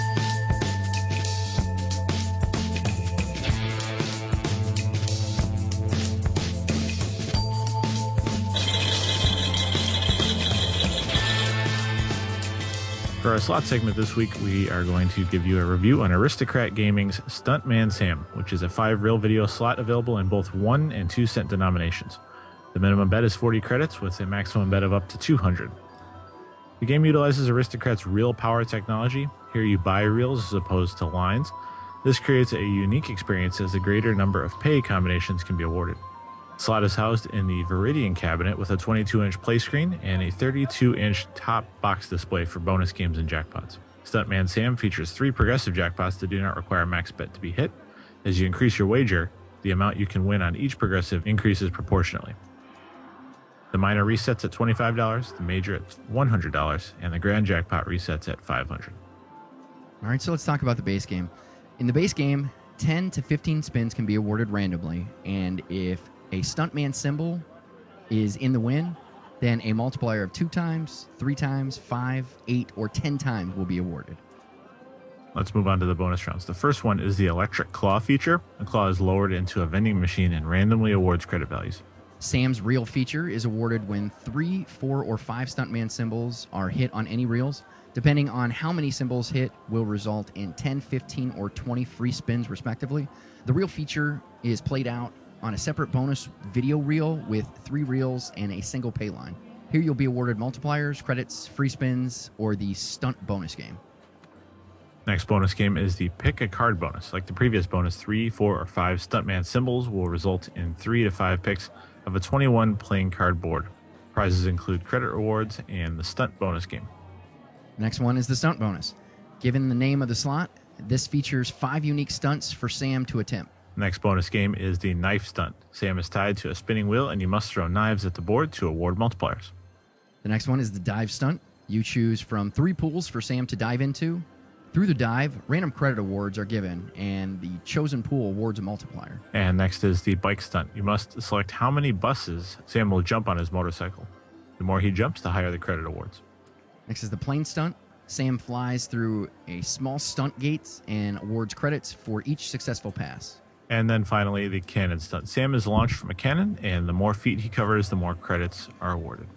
For our slot segment this week, we are going to give you a review on Aristocrat Gaming's Stuntman Sam, which is a five-reel video slot available in both one and two cent denominations. The minimum bet is forty credits with a maximum bet of up to two hundred. The game utilizes Aristocrat's reel power technology. Here you buy reels as opposed to lines. This creates a unique experience as a greater number of pay combinations can be awarded. The slot is housed in the Viridian cabinet with a twenty-two inch play screen and a thirty-two inch top box display for bonus games and jackpots. Stuntman Sam features three progressive jackpots that do not require max bet to be hit. As you increase your wager, the amount you can win on each progressive increases proportionally. The minor resets at twenty-five dollars, the major at one hundred dollars, and the grand jackpot resets at five hundred dollars. All right, so let's talk about the base game. In the base game, ten to fifteen spins can be awarded randomly, and if a Stuntman symbol is in the win, then a multiplier of two times, three times, five, eight, or ten times will be awarded. Let's move on to the bonus rounds. The first one is the Electric Claw feature. The claw is lowered into a vending machine and randomly awards credit values. Sam's reel feature is awarded when three, four, or five Stuntman symbols are hit on any reels. Depending on how many symbols hit will result in ten, fifteen, or twenty free spins, respectively. The reel feature is played out on a separate bonus video reel with three reels and a single pay line. Here you'll be awarded multipliers, credits, free spins, or the stunt bonus game. Next bonus game is the Pick a Card bonus. Like the previous bonus, three, four, or five Stuntman symbols will result in three to five picks of a twenty-one playing card board. Prizes include credit rewards and the stunt bonus game. Next one is the stunt bonus. Given the name of the slot, this features five unique stunts for Sam to attempt. Next bonus game is the Knife Stunt. Sam is tied to a spinning wheel and you must throw knives at the board to award multipliers. The next one is the Dive Stunt. You choose from three pools for Sam to dive into. Through the dive, random credit awards are given, and the chosen pool awards a multiplier. And next is the Bike Stunt. You must select how many buses Sam will jump on his motorcycle. The more he jumps, the higher the credit awards. Next is the Plane Stunt. Sam flies through a small stunt gates and awards credits for each successful pass. And then finally, the Cannon Stunt. Sam is launched from a cannon, and the more feet he covers, the more credits are awarded.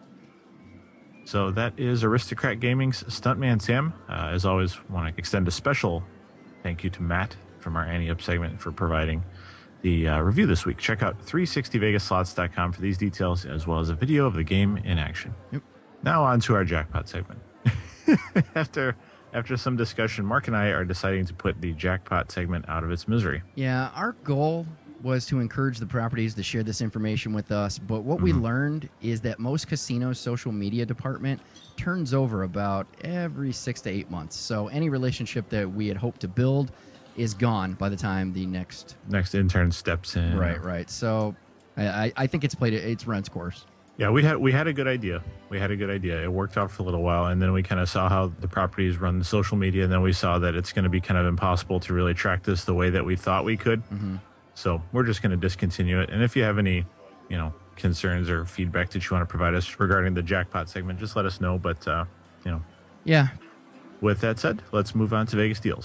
So that is Aristocrat Gaming's Stuntman Sam. Uh, as always, want to extend a special thank you to Matt from our Ante Up segment for providing the uh, review this week. Check out three sixty vegas slots dot com for these details, as well as a video of the game in action. Yep. Now on to our jackpot segment. after after some discussion, Mark and I are deciding to put the jackpot segment out of its misery. Yeah, our goal was to encourage the properties to share this information with us, but what mm-hmm. we learned is that most casinos' social media department turns over about every six to eight months. So any relationship that we had hoped to build is gone by the time the next next intern steps in. Right, right. So I, I think it's played its run its course. Yeah, we had we had a good idea. We had a good idea. It worked out for a little while, and then we kind of saw how the properties run the social media, and then we saw that it's going to be kind of impossible to really track this the way that we thought we could. Mm-hmm. So we're just going to discontinue it. And if you have any, you know, concerns or feedback that you want to provide us regarding the jackpot segment, just let us know. But, uh, you know. Yeah. With that said, let's move on to Vegas Deals.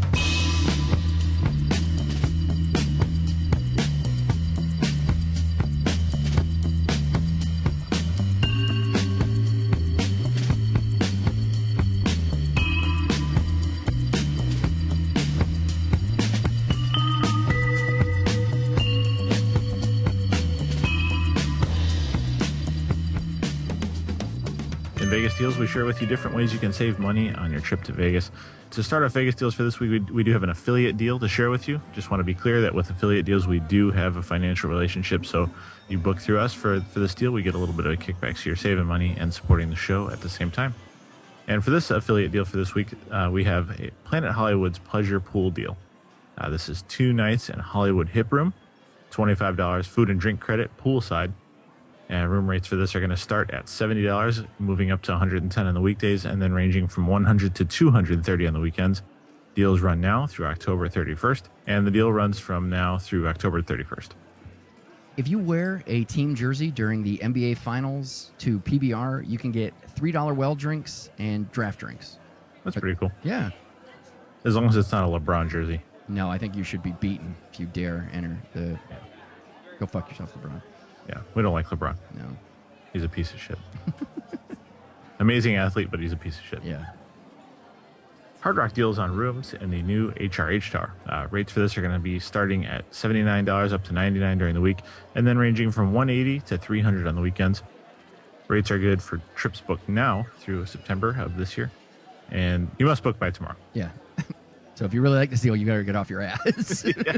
Vegas Deals, we share with you different ways you can save money on your trip to Vegas. To start off Vegas Deals for this week, we, we do have an affiliate deal to share with you. Just want to be clear that with affiliate deals, we do have a financial relationship. So you book through us for, for this deal, we get a little bit of a kickback. So you're saving money and supporting the show at the same time. And for this affiliate deal for this week, uh, we have a Planet Hollywood's Pleasure Pool deal. Uh, this is two nights in Hollywood Hip Room, twenty-five dollars food and drink credit poolside. And room rates for this are going to start at seventy dollars, moving up to one hundred ten dollars on the weekdays, and then ranging from one hundred dollars to two hundred thirty dollars on the weekends. Deals run now through October thirty-first, and the deal runs from now through October thirty-first. If you wear a team jersey during the N B A Finals to P B R, you can get three dollar well drinks and draft drinks. That's pretty cool. Yeah. As long as it's not a LeBron jersey. No, I think you should be beaten if you dare enter the... Yeah. Go fuck yourself, LeBron. Yeah, we don't like LeBron. No. He's a piece of shit. Amazing athlete, but he's a piece of shit. Yeah. Hard Rock deals on rooms in the new H R H Tower. Uh, rates for this are going to be starting at seventy-nine dollars up to ninety-nine dollars during the week, and then ranging from one hundred eighty dollars to three hundred dollars on the weekends. Rates are good for trips booked now through September of this year, and you must book by tomorrow. Yeah. So if you really like this deal, you better get off your ass. Yeah.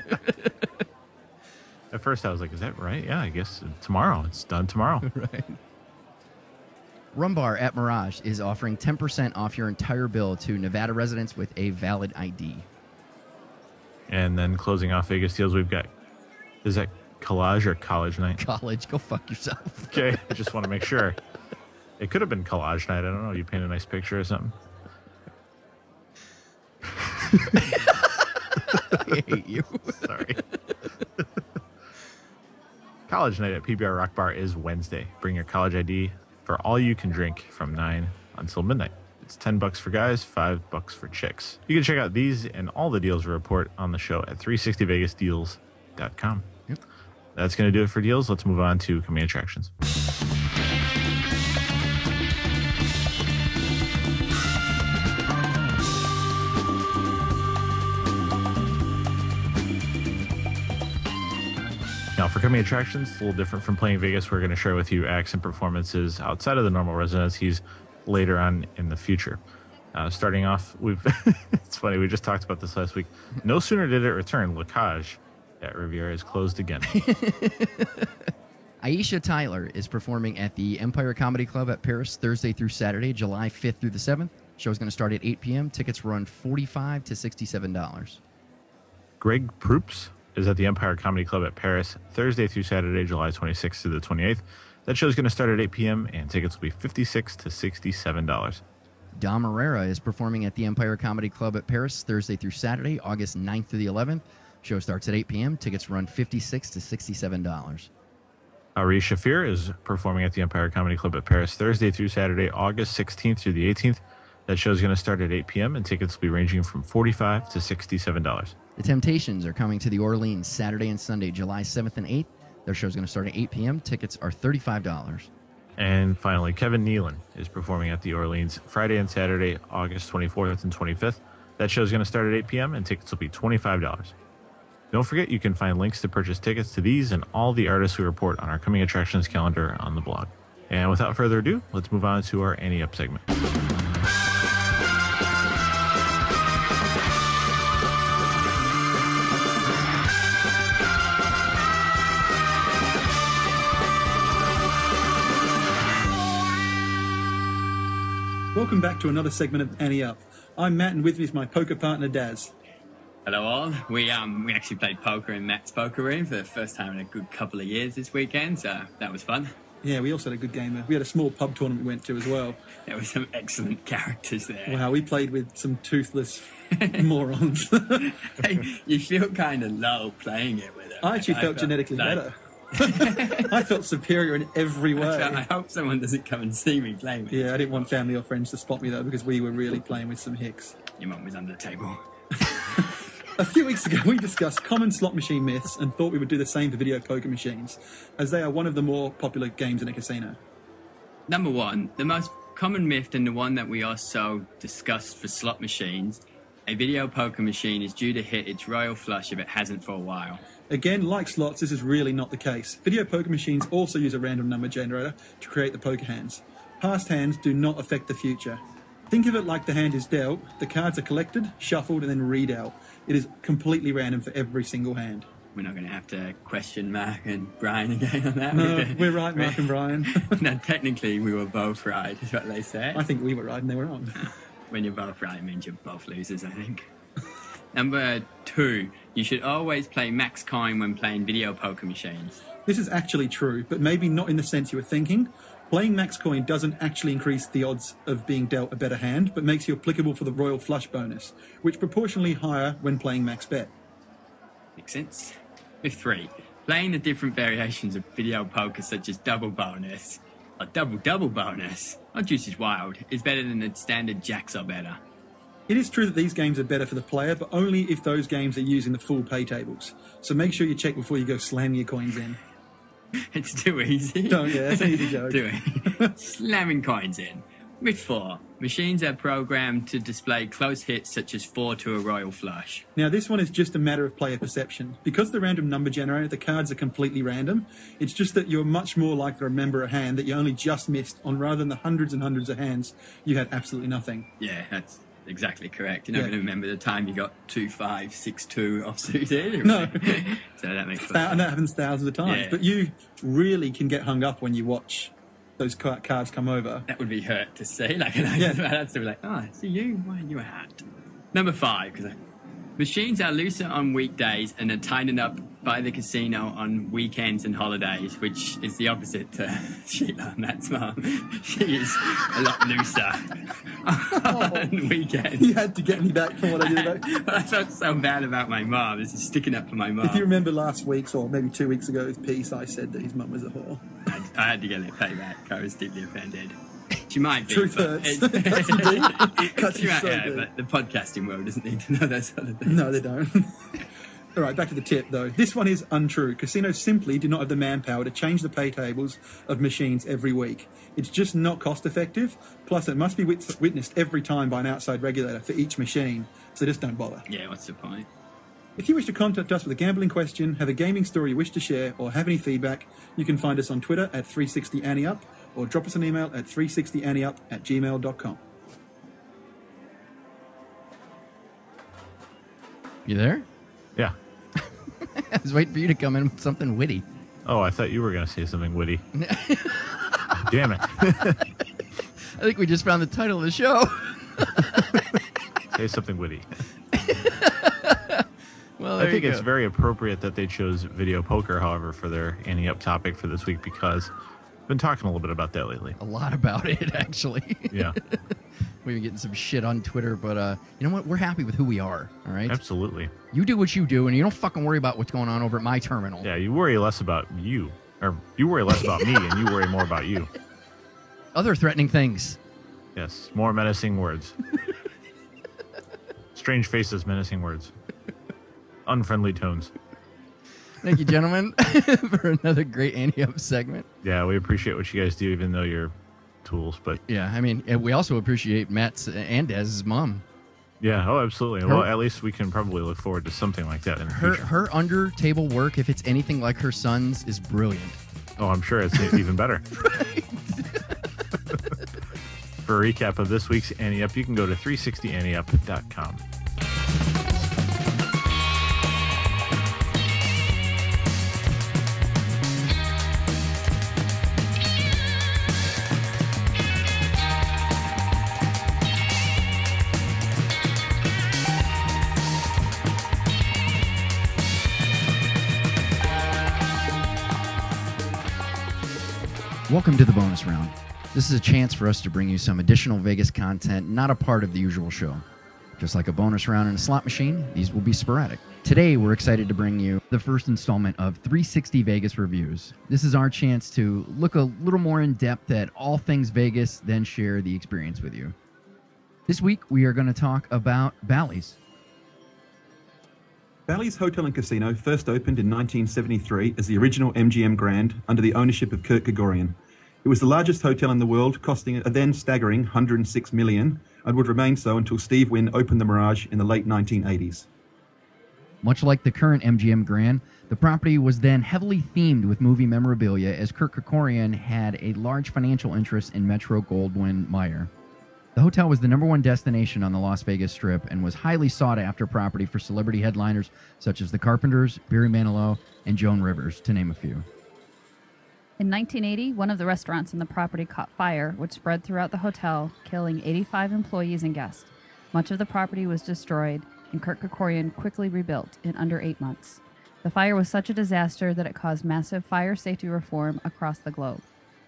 At first, I was like, is that right? Yeah, I guess tomorrow. It's done tomorrow. Right. Rum Bar at Mirage is offering ten percent off your entire bill to Nevada residents with a valid I D. And then closing off Vegas deals, we've got, is that collage or college night? College, go fuck yourself. Okay, I just want to make sure. It could have been collage night. I don't know. You paint a nice picture or something. I hate you. Sorry. College night at P B R Rock Bar is Wednesday. Bring your college I D for all you can drink from nine until midnight. It's ten bucks for guys, five bucks for chicks. You can check out these and all the deals we report on the show at three sixty vegas deals dot com. Yep. That's going to do it for deals. Let's move on to coming attractions. Now, for coming attractions, it's a little different from playing Vegas. We're going to share with you acts and performances outside of the normal residencies later on in the future. Uh, starting off, we've it's funny, we just talked about this last week. No sooner did it return, Lacage at Riviera is closed again. Aisha Tyler is performing at the Empire Comedy Club at Paris Thursday through Saturday, July fifth through the seventh. Show's going to start at eight p.m. Tickets run forty-five dollars to sixty-seven dollars. Greg Proops is at the Empire Comedy Club at Paris Thursday through Saturday, July twenty-sixth through the twenty-eighth. That show's going to start at eight p.m. and tickets will be fifty-six dollars to sixty-seven dollars. Dom Herrera is performing at the Empire Comedy Club at Paris Thursday through Saturday, August ninth through the eleventh. Show starts at eight p.m. Tickets run fifty-six dollars to sixty-seven dollars. Ari Shafir is performing at the Empire Comedy Club at Paris Thursday through Saturday, August sixteenth through the eighteenth. That show is going to start at eight p.m. and tickets will be ranging from forty-five dollars to sixty-seven dollars. The Temptations are coming to the Orleans Saturday and Sunday, July seventh and eighth. Their show is going to start at eight p.m. Tickets are thirty-five dollars. And finally, Kevin Nealon is performing at the Orleans Friday and Saturday, August twenty-fourth and twenty-fifth. That show is going to start at eight p.m. and tickets will be twenty-five dollars. Don't forget, you can find links to purchase tickets to these and all the artists we report on our coming attractions calendar on the blog. And without further ado, let's move on to our Ante Up segment. Welcome back to another segment of Ante Up. I'm Matt, and with me is my poker partner, Daz. Hello all. We um we actually played poker in Matt's poker room for the first time in a good couple of years this weekend, so that was fun. Yeah, we also had a good game there. We had a small pub tournament we went to as well. There were some excellent characters there. Wow, we played with some toothless morons. Hey, you feel kind of low playing it with them. I actually I felt, felt genetically like, better. I felt superior in every way. I, felt, I hope someone doesn't come and see me playing with Yeah, I didn't want family or friends to spot me though, because we were really playing with some hicks. Your mum was under the table. A few weeks ago, we discussed common slot machine myths and thought we would do the same for video poker machines, as they are one of the more popular games in a casino. Number one, the most common myth and the one that we also discussed for slot machines, a video poker machine is due to hit its royal flush if it hasn't for a while. Again, like slots, this is really not the case. Video poker machines also use a random number generator to create the poker hands. Past hands do not affect the future. Think of it like the hand is dealt, the cards are collected, shuffled, and then redealt. It is completely random for every single hand. We're not going to have to question Mark and Brian again on that. No, we're right, Mark and Brian. No, technically we were both right, is what they say. I think we were right and they were wrong. When you're both right, it means you're both losers, I think. Number two, you should always play max coin when playing video poker machines. This is actually true, but maybe not in the sense you were thinking. Playing max coin doesn't actually increase the odds of being dealt a better hand, but makes you applicable for the royal flush bonus, which proportionally higher when playing max bet. Makes sense. Myth three. Playing the different variations of video poker such as double bonus or double double bonus or Juice is Wild is better than the standard jacks or better. It is true that these games are better for the player, but only if those games are using the full pay tables. So make sure you check before you go slamming your coins in. It's too easy. Don't, yeah, it's an easy joke. Do it. Slamming coins in. Myth four. Machines are programmed to display close hits such as four to a royal flush. Now, this one is just a matter of player perception. Because the random number generator, the cards are completely random. It's just that you're much more likely to remember a hand that you only just missed on rather than the hundreds and hundreds of hands you had absolutely nothing. Yeah, that's exactly correct. You're not Yeah. going to remember the time you got two five six two offsuited. No. So that makes Thou- and that happens thousands of times. Yeah. But you really can get hung up when you watch those ca- cards come over. That would be hurt to see. Like, yeah. Yeah. That's to be like, oh, see you, why you had. Number five, because machines are looser on weekdays and are tightened up by the casino on weekends and holidays, which is the opposite to Sheila, Matt's mum. She is a lot looser on weekends. You had to get me back from what I did. Back. I felt so bad about my mum. This is sticking up for my mum. If you remember last week's, or maybe two weeks ago's piece, I said that his mum was a whore. I, I had to get it payback. I was deeply offended. She might be. Truth but hurts. it's- Cuts you deep. Cuts She you might- so yeah, deep. but the podcasting world doesn't need to know those sort of things. No, they don't. All right, back to the tip, though. This one is untrue. Casinos simply do not have the manpower to change the pay tables of machines every week. It's just not cost-effective. Plus, it must be wit- witnessed every time by an outside regulator for each machine. So just don't bother. Yeah, what's the point? If you wish to contact us with a gambling question, have a gaming story you wish to share, or have any feedback, you can find us on Twitter at three sixty ante up or drop us an email at three sixty ante up at gmail dot com. You there? Yeah. I was waiting for you to come in with something witty. Oh, I thought you were going to say something witty. Damn it. I think we just found the title of the show. Say something witty. Well, I there think you it's go. very appropriate that they chose video poker, however, for their ante up topic for this week, because I've been talking a little bit about that lately. A lot about it, actually. Yeah. We've been getting some shit on Twitter, but uh, you know what? We're happy with who we are, all right? Absolutely. You do what you do, and you don't fucking worry about what's going on over at my terminal. Yeah, you worry less about you. Or you worry less about me, and you worry more about you. Other threatening things. Yes, more menacing words. Strange faces, menacing words. Unfriendly tones. Thank you, gentlemen, for another great ante-up segment. Yeah, we appreciate what you guys do, even though you're tools. But Yeah, I mean, and we also appreciate Matt's and Dez's mom. yeah, oh, absolutely. Her- well, at least we can probably look forward to something like that in the Her future. her under-table work, if it's anything like her son's, is brilliant. Oh, I'm sure it's even better. For a recap of this week's Ante Up, you can go to three sixty ante up dot com. Welcome to the bonus round. This is a chance for us to bring you some additional Vegas content, not a part of the usual show. Just like a bonus round in a slot machine, these will be sporadic. Today, we're excited to bring you the first installment of three sixty Vegas Reviews. This is our chance to look a little more in depth at all things Vegas, then share the experience with you. This week, we are going to talk about Bally's. Bally's Hotel and Casino first opened in nineteen seventy-three as the original M G M Grand under the ownership of Kurt Gregorian. It was the largest hotel in the world, costing a then staggering one hundred six million dollars, and would remain so until Steve Wynn opened the Mirage in the late nineteen eighties. Much like the current M G M Grand, the property was then heavily themed with movie memorabilia as Kurt Kerkorian had a large financial interest in Metro-Goldwyn-Mayer. The hotel was the number one destination on the Las Vegas Strip and was highly sought-after property for celebrity headliners such as the Carpenters, Barry Manilow, and Joan Rivers, to name a few. In nineteen eighty, one of the restaurants in the property caught fire, which spread throughout the hotel, killing eighty-five employees and guests. Much of the property was destroyed, and Kurt Kerkorian quickly rebuilt in under eight months. The fire was such a disaster that it caused massive fire safety reform across the globe.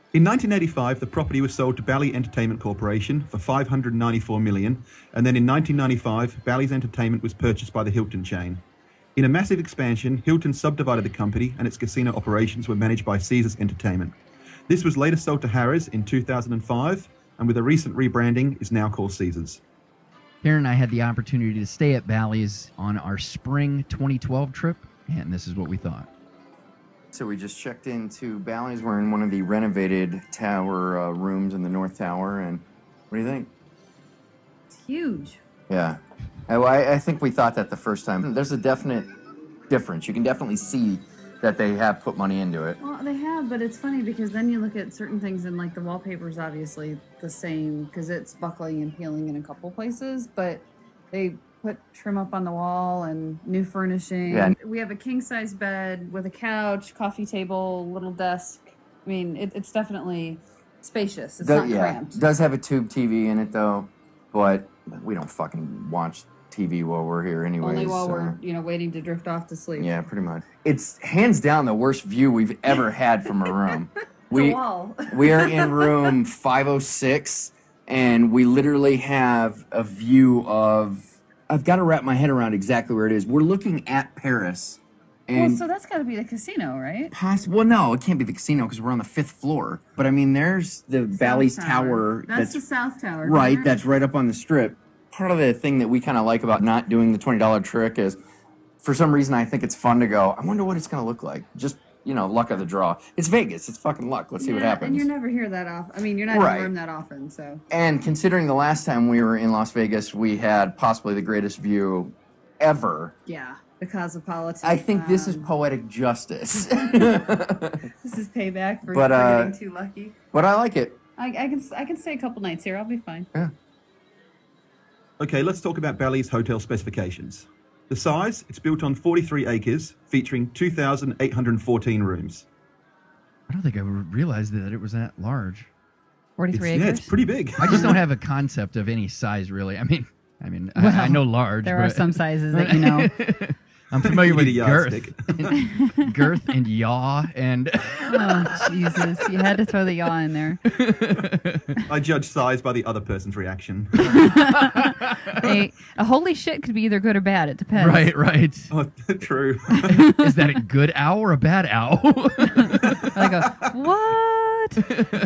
In nineteen eighty-five, the property was sold to Bally Entertainment Corporation for five hundred ninety-four million dollars, and then in nineteen ninety-five, Bally's Entertainment was purchased by the Hilton chain. In a massive expansion, Hilton subdivided the company and its casino operations were managed by Caesars Entertainment. This was later sold to Harrah's in two thousand five, and with a recent rebranding, is now called Caesars. Karen and I had the opportunity to stay at Bally's on our spring twenty twelve trip, and this is what we thought. So we just checked into Bally's. We're in one of the renovated tower uh, rooms in the North Tower, and what do you think? It's huge. Yeah. I, I think we thought that the first time. There's a definite difference. You can definitely see that they have put money into it. Well, they have, but it's funny because then you look at certain things and like the wallpaper's obviously the same because it's buckling and peeling in a couple places, but they put trim up on the wall and new furnishing. Yeah. We have a king-size bed with a couch, coffee table, little desk. I mean, it, it's definitely spacious. It's Do- not yeah. cramped. Does have a tube T V in it, though, but we don't fucking watch T V while we're here anyways. Only while so. we're, you know, waiting to drift off to sleep. Yeah, pretty much. It's hands down the worst view we've ever had from a room. we, wall. we are in room five oh six, and we literally have a view of... I've got to wrap my head around exactly where it is. We're looking at Paris. And Well, so that's got to be the casino, right? Poss- well, no, it can't be the casino because we're on the fifth floor. But I mean, there's the Bally's Tower. That's, the South Tower. Right, isn't it? that's right up on the strip. Part of the thing that we kind of like about not doing the twenty dollar trick is, for some reason, I think it's fun to go, I wonder what it's going to look like. Just, you know, luck of the draw. It's Vegas. It's fucking luck. Let's see what Yeah, happens. And you're never here that often. I mean, you're not Right. in the room that often, so. And considering the last time we were in Las Vegas, we had possibly the greatest view ever. Yeah, the Cosmopolitan. I think this is um, poetic justice. This is payback for, But, for uh, getting too lucky. But I like it. I, I can I can stay a couple nights here. I'll be fine. Yeah. Okay, let's talk about Bally's hotel specifications. The size, it's built on forty-three acres, featuring two thousand eight hundred fourteen rooms. I don't think I realized that it was that large. forty-three It's- acres? yeah, it's pretty big. I just don't have a concept of any size, really. I mean, I mean, Well, I, I know large. there are but- some sizes that you know. I'm familiar You with need a girth, yardstick. and, girth and yaw, and Oh, Jesus. You had to throw the yaw in there. I judge size by the other person's reaction. a, a holy shit could be either good or bad. It depends. right, right. Oh, true. Is that a good owl or a bad owl? I go, what?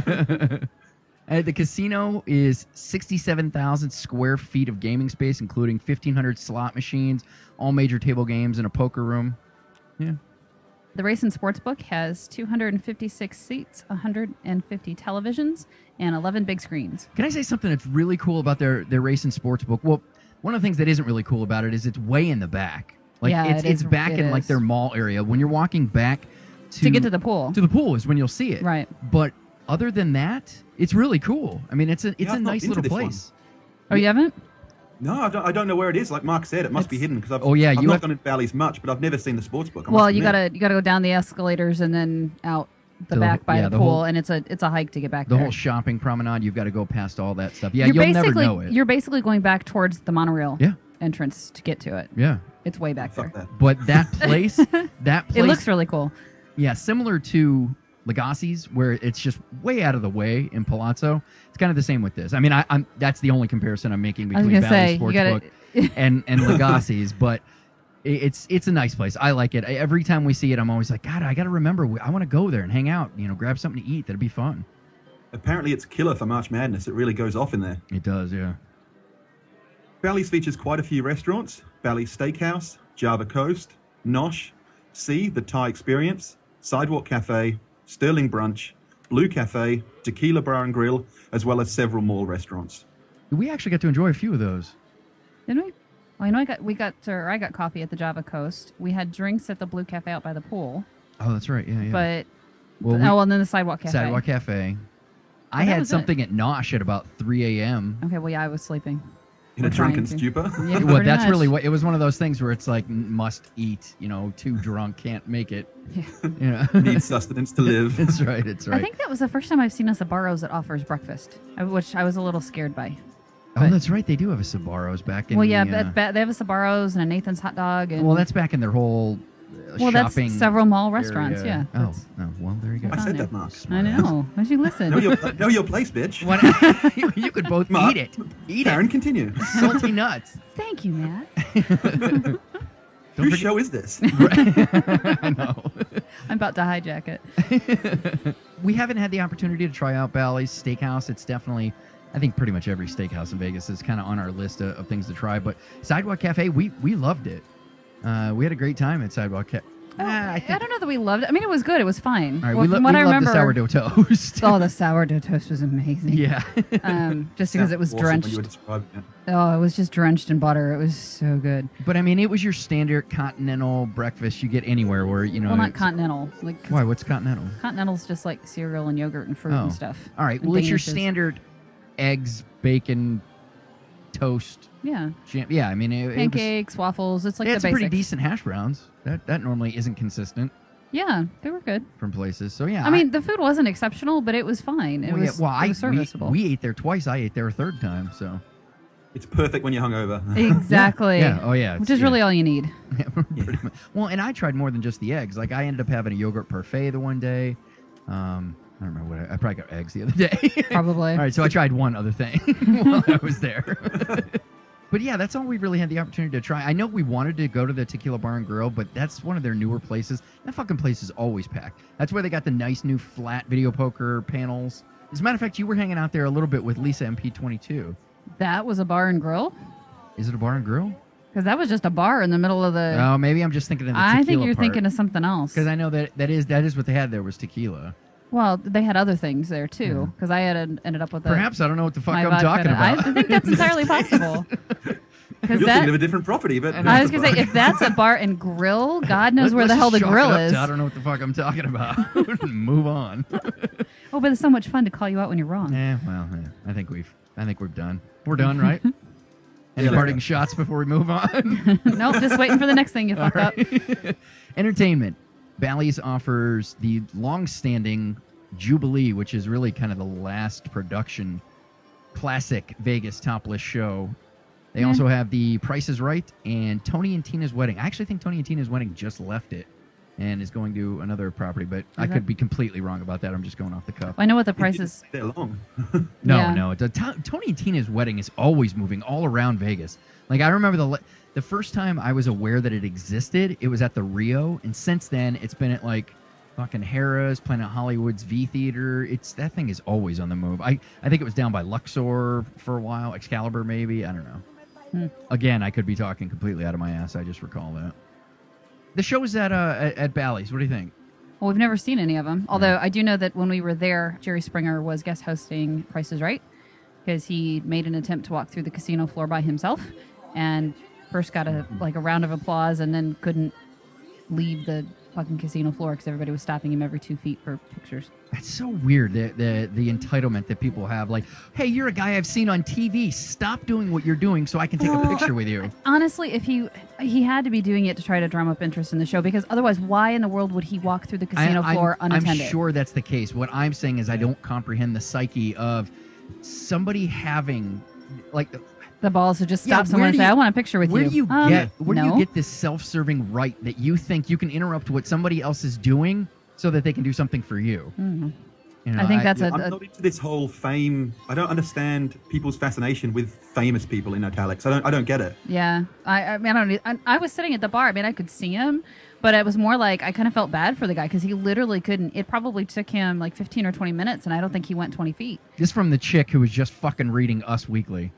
Uh, the casino is sixty-seven thousand square feet of gaming space, including fifteen hundred slot machines, all major table games, and a poker room. Yeah. The Race and Sportsbook has two hundred fifty-six seats, one hundred fifty televisions, and eleven big screens. Can I say something that's really cool about their, their Race and Sportsbook? Well, one of the things that isn't really cool about it is it's way in the back. Like Yeah, it's it it's is- back it in like is. their mall area. When you're walking back to, To get to the pool. to the pool is when you'll see it. Right. But other than that, it's really cool. I mean, it's a it's Yeah, a I've not nice been to little this one. place. Oh, you haven't? No, I don't, I don't know where it is. Like Mark said, it must be hidden because I've, Oh, yeah, I've you not have- gone to Bally's much, but I've never seen the sports book. I Well, must you admit. gotta you gotta go down the escalators and then out the To the- back by yeah, the the pool, whole- and it's a it's a hike to get back The there. whole shopping promenade, you've got to go past all that stuff. Yeah, you're you'll never basically know it. you're basically going back towards the monorail Yeah. entrance to get to it. Yeah. It's way back Fuck there. that. But that place, that place, It looks really cool. yeah, similar to Legacy's, where it's just way out of the way in Palazzo. It's kind of the same with this. I mean, I, I'm that's the only comparison I'm making I was between gonna Valley say, you gotta- Sportsbook and and Legacy's, but it- it's it's a nice place. I like it. I- Every time we see it, I'm always like, God, I got to remember. I want to go there and hang out. You know, grab something to eat. That'd be fun. Apparently, it's killer for March Madness. It really goes off in there. It does, yeah. Bally's features quite a few restaurants: Bally's Steakhouse, Java Coast, Nosh, C, the Thai Experience, Sidewalk Cafe, Sterling Brunch, Blue Cafe, Tequila Bar and Grill, as well as several mall restaurants. We actually got to enjoy a few of those. Didn't we? Well, I know I got we got or I got coffee at the Java Coast. We had drinks at the Blue Cafe out by the pool. Oh, that's right. Yeah, yeah. But Well, oh, we- well, and then the Sidewalk Cafe. Sidewalk Cafe. I that had was it. something at Nosh at about three a.m. Okay, well, yeah, I was sleeping. In Or a drunken trying to. stupor? Yeah, Well, pretty that's much. really what it was. One of those things where it's like n- must eat. You know, too drunk, can't make it. Yeah. You know, Needs sustenance to live. That's right. It's right. I think that was the first time I've seen a Sabaros that offers breakfast, I- which I was a little scared by. oh, that's right. They do have a Sabaros back in. well, yeah, the, uh, but, but they have a Sabaros and a Nathan's hot dog. And well, that's back in their whole Well, that's shopping several mall restaurants, area. yeah, Oh, that's- oh, well, there you go. I said that, Mark. I know. Why'd you listen? Know your, know your place, bitch. What- you, you could both Mark, eat it. Eat Karen, it. continue. Salty nuts. Thank you, Matt. Don't Whose forget- show is this? I know. I'm about to hijack it. We haven't had the opportunity to try out Bally's Steakhouse. It's definitely, I think pretty much every steakhouse in Vegas is kind of on our list of, of things to try. But Sidewalk Cafe, we we loved it. Uh, we had a great time at Sidewalk Cafe. Oh, I, I don't know that we loved it. I mean, it was good. It was fine. All right, Well, we, lo- from we what I love remember, the sourdough toast. oh, the sourdough toast was amazing. Yeah. um, just because it was Awesome when drenched. you were describing it. Oh, it was just drenched in butter. It was so good. But I mean, it was your standard continental breakfast you get anywhere where, you know. Well, not it's- continental. Like 'cause Why? What's continental? Continental's just like cereal and yogurt and fruit Oh. and stuff. All right. and Well, it's your Danishes. standard eggs, bacon, toast. Yeah. Jam. Yeah, I mean, it, it was, Pancakes, waffles. It's like yeah, the it's a basics. pretty decent hash browns. That that normally isn't consistent Yeah, they were good. from places. So yeah, I mean, the food wasn't exceptional, but it was fine. It well, was, yeah, well, it I was serviceable. We, we ate there twice. I ate there a third time. So It's perfect when you're hungover. Exactly. Yeah. Oh yeah. Which it's- is yeah. really all you need. Pretty much. Well, and I tried more than just the eggs. Like I ended up having a yogurt parfait the one day. Um, I don't remember what I, I probably got eggs the other day. Probably. All right, so I tried one other thing while I was there. But yeah, that's all we really had the opportunity to try. I know we wanted to go to the Tequila Bar and Grill, but that's one of their newer places. That fucking place is always packed. That's where they got the nice new flat video poker panels. As a matter of fact, you were hanging out there a little bit with Lisa M P twenty-two. That was a bar and grill? Is it a bar and grill? Because that was just a bar in the middle of the... Oh, maybe I'm just thinking of the tequila I think you're part. thinking of something else. Because I know that that is that is what they had there was tequila. Well, they had other things there, too. Because I had ended up with a... Perhaps I don't know what the fuck my I'm vodka talking and- about. I think that's entirely possible. You're Because thinking that... of a different property, but I was going to say, if that's a bar and grill, God knows Let- where let's the hell the just chalk grill it up is. to, I don't know what the fuck I'm talking about. Move on. Oh, but it's so much fun to call you out when you're wrong. Yeah, well, yeah, I think we've, I think we're done. We're done, right? Any Yeah. parting shots before we move on? Nope, just waiting for the next thing you All fuck up. right. Entertainment. Bally's offers the long-standing Jubilee, which is really kind of the last production classic Vegas topless show. They Yeah. also have the Price is Right and Tony and Tina's Wedding. I actually think Tony and Tina's Wedding just left it and is going to another property, but I Okay. could be completely wrong about that. I'm just going off the cuff. I know what the price is. They're long. No, Yeah. no. The to- Tony and Tina's Wedding is always moving all around Vegas. Like I remember the le- the first time I was aware that it existed, it was at the Rio, and since then it's been at like fucking Harrah's, Planet Hollywood's V Theater. It's that thing is always on the move. I I think it was down by Luxor for a while, Excalibur maybe. I don't know. Hmm. Again, I could be talking completely out of my ass. I just recall that. The show is at uh at, at Bally's. What do you think? Well, we've never seen any of them. Although I do know that when we were there, Jerry Springer was guest hosting Price is Right because he made an attempt to walk through the casino floor by himself and first got a like a round of applause and then couldn't leave the fucking casino floor because everybody was stopping him every two feet for pictures. That's so weird, the, the the entitlement that people have. Like, hey, you're a guy I've seen on T V. Stop doing what you're doing so I can take a Well, picture with you. Honestly, if he he had to be doing it to try to drum up interest in the show because otherwise, why in the world would he walk through the casino I, floor I'm, unattended? I'm sure that's the case. What I'm saying is I don't comprehend the psyche of somebody having, like, the balls to just Yeah, stop someone where and do say, you- "I want a picture with where you." do you Um, get where do no. you get this self-serving right that you think you can interrupt what somebody else is doing so that they can do something for you? Mhm. You know, I think that's Yeah, a, I'm a not into this whole fame. I don't understand people's fascination with famous people in italics. I don't. I don't get it. yeah. I, I mean, I don't. need- I, I was sitting at the bar. I mean, I could see him, but it was more like I kind of felt bad for the guy because he literally couldn't. It probably took him like fifteen or twenty minutes, and I don't think he went twenty feet. This from the chick who was just fucking reading Us Weekly.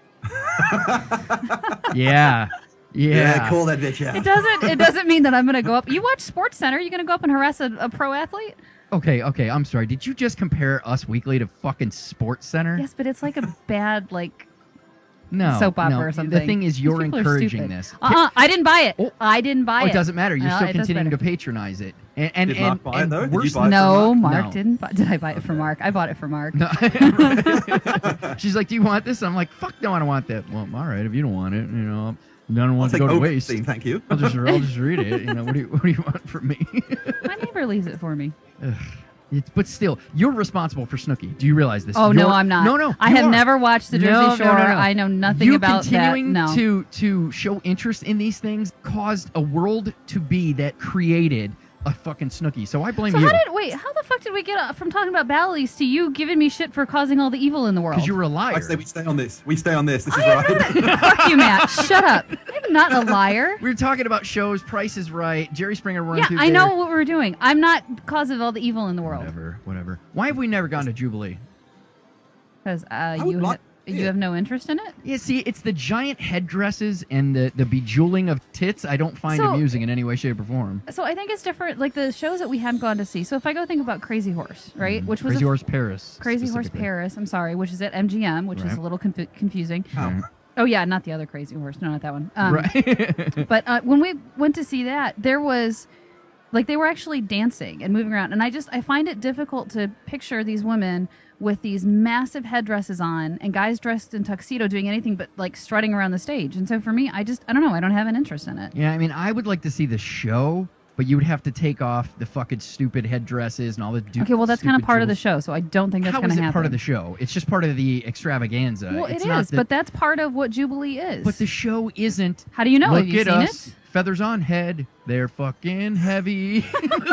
yeah. Yeah. call that bitch out. It doesn't. It doesn't mean that I'm going to go up. You watch Sports Center. You're going to go up and harass a, a pro athlete? Okay, okay, I'm sorry. Did you just compare Us Weekly to fucking Sports Center? Yes, but it's like a bad like No. soap opera no. or something. The thing is, These you're people are encouraging stupid. this. Uh-uh, I didn't buy it. I didn't buy Oh, it. it doesn't matter. You're No, still it does continuing matter. to patronize it. And and Did and, Mark buy it, and though? Did you worse buy it No, from Mark No. didn't. Buy, did I buy it for Mark? I bought it for Mark. No. She's like, "Do you want this?" I'm like, "Fuck no, I don't want that." Well, all right, if you don't want it, you know, none I'll wants to take go to Oprah's waste. theme, thank you. I'll just I'll just read it. You know, what do you what do you want from me? My neighbor leaves it for me. Ugh. It's, but still, you're responsible for Snooki. Do you realize this? Oh, no, You're- I'm not. No, no. I you have are. never watched the Jersey No, no, Shore. no, no. I know nothing you about that. continuing No. to to show interest in these things caused a world to be that created a fucking Snooki. So I blame So you. how did wait? How the fuck did we get uh, from talking about Bally's to you giving me shit for causing all the evil in the world? Because you were a liar. I say we stay on this. We stay on this. This is I right. Fuck you, Matt. Shut up. I'm not a liar. We were talking about shows. Price is Right. Jerry Springer running Yeah, through I there. know what we were doing. I'm not cause of all the evil in the world. Whatever, whatever. Why have we never gone to Jubilee? Because uh, would you like ha- you have no interest in it. Yeah, see, it's the giant headdresses and the, the bejeweling of tits I don't find So- amusing in any way, shape, or form. So I think it's different, like the shows that we haven't gone to see. So if I go think about Crazy Horse, right, which was Mm-hmm. Crazy a- Horse Paris. Crazy Horse specifically. Paris. I'm sorry, which is at M G M, which is Right. a little confu- confusing. Oh. Oh yeah, not the other Crazy Horse. No, not that one. Um, Right. but uh, when we went to see that, there was like they were actually dancing and moving around, and I just I find it difficult to picture these women with these massive headdresses on and guys dressed in tuxedo doing anything but like strutting around the stage. And so for me, I just I don't know. I don't have an interest in it. Yeah, I mean, I would like to see the show, but you would have to take off the fucking stupid headdresses and all the. Du- Okay, well that's kind of stupid part of the jewels. show, so I don't think that's How going is to it happen. part of the show? It's just part of the extravaganza. Well, it's it not is, the- but that's part of what Jubilee is. But the show isn't. How do you know? Look Have you at seen us. it? Feathers on head. They're fucking heavy.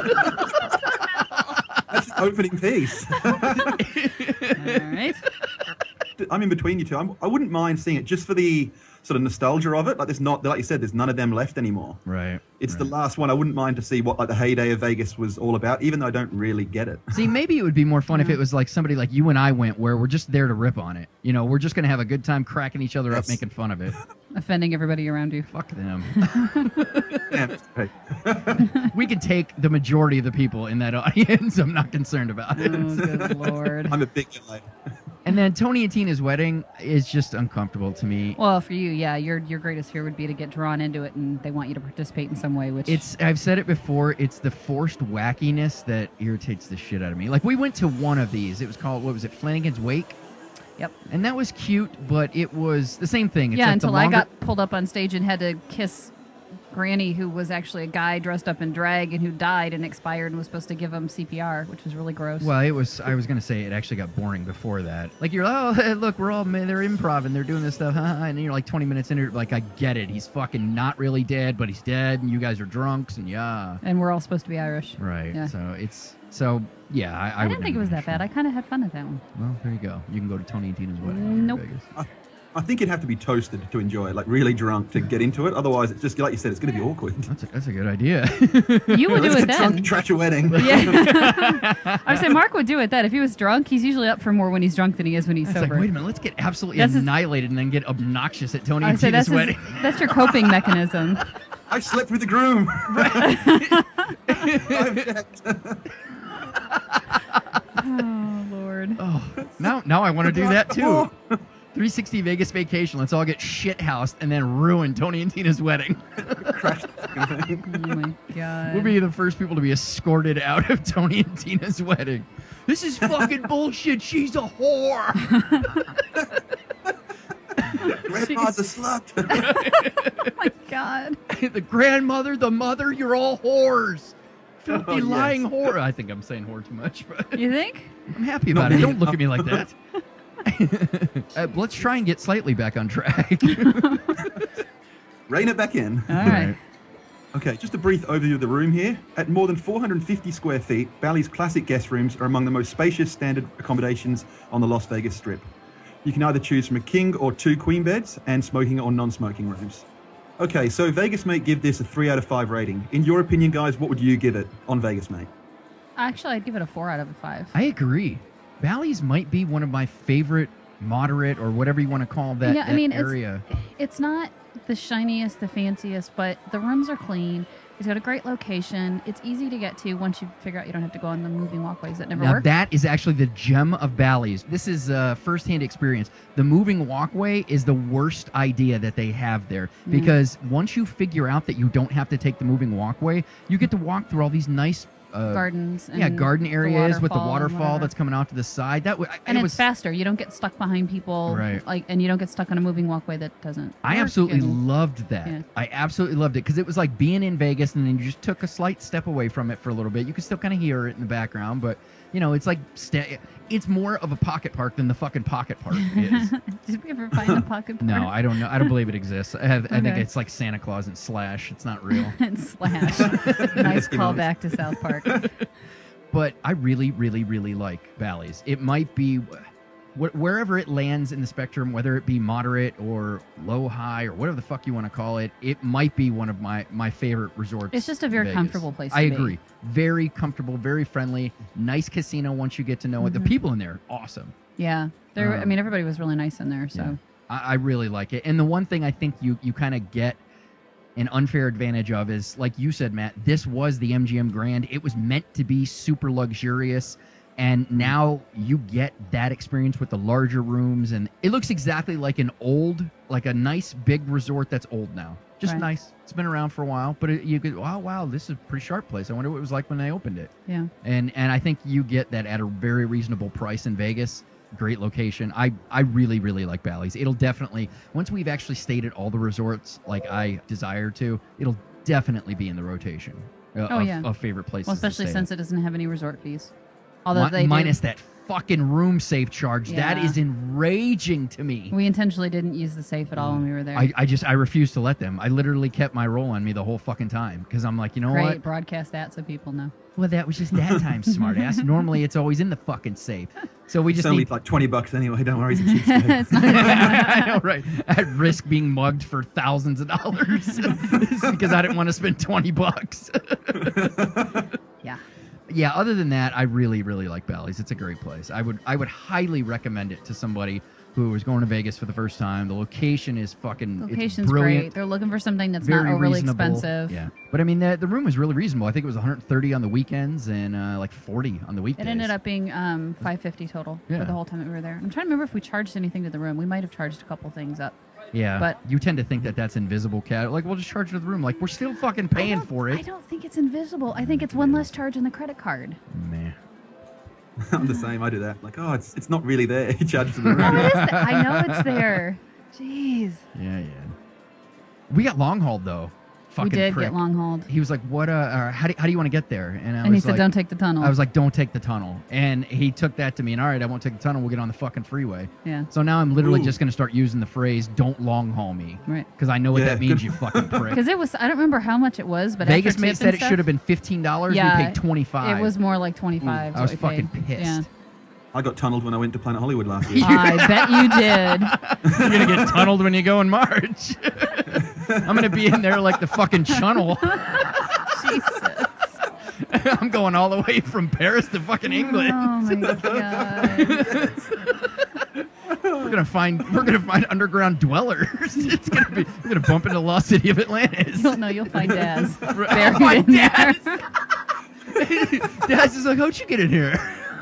That's the opening piece. All right. I'm in between you two. I'm, I wouldn't mind seeing it just for the sort of nostalgia of it. Like there's not, like you said, there's none of them left anymore. Right. It's the last one. I wouldn't mind to see what like the heyday of Vegas was all about, even though I don't really get it. See, maybe it would be more fun if it was like somebody like you and I went, where we're just there to rip on it. You know, we're just gonna have a good time cracking each other up, Yes. making fun of it. Offending everybody around you. Fuck them. Yeah, hey. We could take the majority of the people in that audience. I'm not concerned about it. Oh, good lord. I'm a big guy. And then Tony and Tina's wedding is just uncomfortable to me. Well, for you, yeah, your your greatest fear would be to get drawn into it, and they want you to participate in some way. Which It's I've said it before, it's the forced wackiness that irritates the shit out of me. Like we went to one of these. It was called, what was it, Flanagan's Wake? Yep. And that was cute, but it was the same thing. It's yeah, like the until I longer- got pulled up on stage and had to kiss Granny, who was actually a guy dressed up in drag and who died and expired, and was supposed to give him C P R, which was really gross. Well, it was. I was gonna say it actually got boring before that. Like you're, oh look, we're all they're improv and they're doing this stuff, huh? And then you're like twenty minutes into it, like I get it. He's fucking not really dead, but he's dead, and you guys are drunks, and yeah, and we're all supposed to be Irish. right. Yeah. So it's so yeah. I, I, I, would didn't think it never was do that bad. I kind of had fun at that one. Well, there you go. You can go to Tony and Tina's wedding. Nope. In Vegas. I, I think you'd have to be toasted to enjoy it, like really drunk to get into it. Otherwise, it's just like you said, it's going to be awkward. That's a, that's a good idea. You would do Let's it get drunk then. and trash a wedding. Yeah. I would say Mark would do it then. If he was drunk, he's usually up for more when he's drunk than he is when he's It's sober. like, wait a minute, let's get absolutely That's his- annihilated and then get obnoxious at Tony I and would say Tina's that's, his, wedding. that's your coping mechanism. I slept with the groom. I object. Oh, Lord. Oh, now, now I want to do that too. three sixty Vegas vacation. Let's all get shit housed and then ruin Tony and Tina's wedding. Oh, my God. We'll be the first people to be escorted out of Tony and Tina's wedding. This is fucking bullshit. She's a whore. Grandpa's a slut. Oh, my God. The grandmother, the mother, you're all whores. Filthy Oh, yes. lying whore. I think I'm saying whore too much, but You think? I'm happy No, about it. me. Don't look at me like that. uh, let's try and get slightly back on track. Rein it back in. All right. Okay, just a brief overview of the room here. At more than four hundred fifty square feet, Bally's classic guest rooms are among the most spacious standard accommodations on the Las Vegas Strip. You can either choose from a king or two queen beds and smoking or non-smoking rooms. Okay, so Vegas Mate give this a three out of five rating. In your opinion, guys, what would you give it on Vegas Mate? Actually, I'd give it a four out of a five. I agree. Bally's might be one of my favorite moderate or whatever you want to call that, yeah, I that mean, area. It's, it's not the shiniest, the fanciest, but the rooms are clean. It's got a great location. It's easy to get to once you figure out you don't have to go on the moving walkways that never Now work. that is actually the gem of Bally's. This is uh, firsthand experience. The moving walkway is the worst idea that they have there because once you figure out that you don't have to take the moving walkway, you get to walk through all these nice uh, Gardens. And yeah, garden the areas with the waterfall and waterfall whatever. that's coming off to the side. That w- And it it's was faster. You don't get stuck behind people, Right. like, and you don't get stuck on a moving walkway that doesn't. I work, absolutely and- loved that. Yeah. I absolutely loved it because it was like being in Vegas and then you just took a slight step away from it for a little bit. You could still kind of hear it in the background, but you know, it's like sta- it's more of a pocket park than the fucking pocket park is. Did we ever find the pocket park? No, I don't know. I don't believe it exists. I, have, I think Okay. it's like Santa Claus and Slash. It's not real. And Slash. Nice callback to South Park. But I really, really, really like Bally's. It might be wh- wherever it lands in the spectrum, whether it be moderate or low, high, or whatever the fuck you want to call it. It might be one of my my favorite resorts. It's just a in very Vegas. comfortable place to I be. agree. Very comfortable, very friendly, nice casino once you get to know it. The Mhm. people in there, awesome. Yeah, there. I Um, mean, everybody was really nice in there. So Yeah. I, I really like it. And the one thing I think you you kind of get an unfair advantage of is, like you said, Matt, this was the M G M Grand. It was meant to be super luxurious. And now you get that experience with the larger rooms. And it looks exactly like an old, like a nice big resort that's old now. Just Right. nice. It's been around for a while. But it, you could, oh, wow, this is a pretty sharp place. I wonder what it was like when they opened it. yeah, And and I think you get that at a very reasonable price in Vegas. Great location. I, I really, really like Bally's. It'll definitely, once we've actually stayed at all the resorts like I desire to, it'll definitely be in the rotation uh, Oh, of, yeah. of favorite places. well, to especially stay since at. it doesn't have any resort fees. Although Mi- they do- minus that fucking room safe charge. That Yeah. is enraging to me. We intentionally didn't use the safe at all when we were there. I, I just, I refuse to let them. I literally kept my roll on me the whole fucking time because I'm like, you know Great, what? broadcast that so people know. Well, that was just that time, smartass. Normally, it's always in the fucking safe. So we It's just only need like twenty bucks anyway. Don't worry, it's a cheap It's not even- I know, right? At risk being mugged for thousands of dollars because I didn't want to spend twenty bucks. yeah. Yeah. Other than that, I really, really like Bally's. It's a great place. I would, I would highly recommend it to somebody who was going to Vegas for the first time. The location is fucking it's Location's brilliant. great. They're looking for something that's Very not overly reasonable. expensive. Yeah, but I mean the the room was really reasonable. I think it was one hundred thirty on the weekends and uh, like forty on the weekdays. It ended up being um, five fifty total Yeah. for the whole time that we were there. I'm trying to remember if we charged anything to the room. We might have charged a couple things up. Yeah, but you tend to think that that's invisible, cat. Like, we'll just charge it to the room. Like, we're still fucking paying for I it. don't think it's invisible. I think it's one less charge in the credit card. Man. I'm the same. I do that. Like, oh, it's it's not really there. He charges to the room. Oh, it is th- I know it's there. Jeez. Yeah, yeah. We got long hauled though. Fucking we did prick. get long hauled. He was like, "What? Uh, uh how do how do you want to get there?" And I And was he said, like, "Don't take the tunnel." I was like, "Don't take the tunnel." And he took that to me. And all right, I won't take the tunnel. We'll get on the fucking freeway. Yeah. So now I'm literally Ooh. just gonna start using the phrase "Don't long haul me," Right. Because I know what Yeah, that means. good. You fucking prick. Because it was, I don't remember how much it was, but Vegas after mate tip said and it stuff- should have been fifteen dollars. Yeah, we paid twenty-five. It was more like twenty-five. I was fucking pissed. Yeah. I got tunneled when I went to Planet Hollywood last year. I bet you did. You're gonna get tunneled when you go in March. I'm gonna be in there like the fucking chunnel. Jesus. I'm going all the way from Paris to fucking England. Oh my god. We're gonna find we're gonna find underground dwellers. It's gonna be we're gonna bump into the lost city of Atlantis. You'll know you'll find Daz. Right. Buried Oh, my in there. Daz is like, how'd you get in here?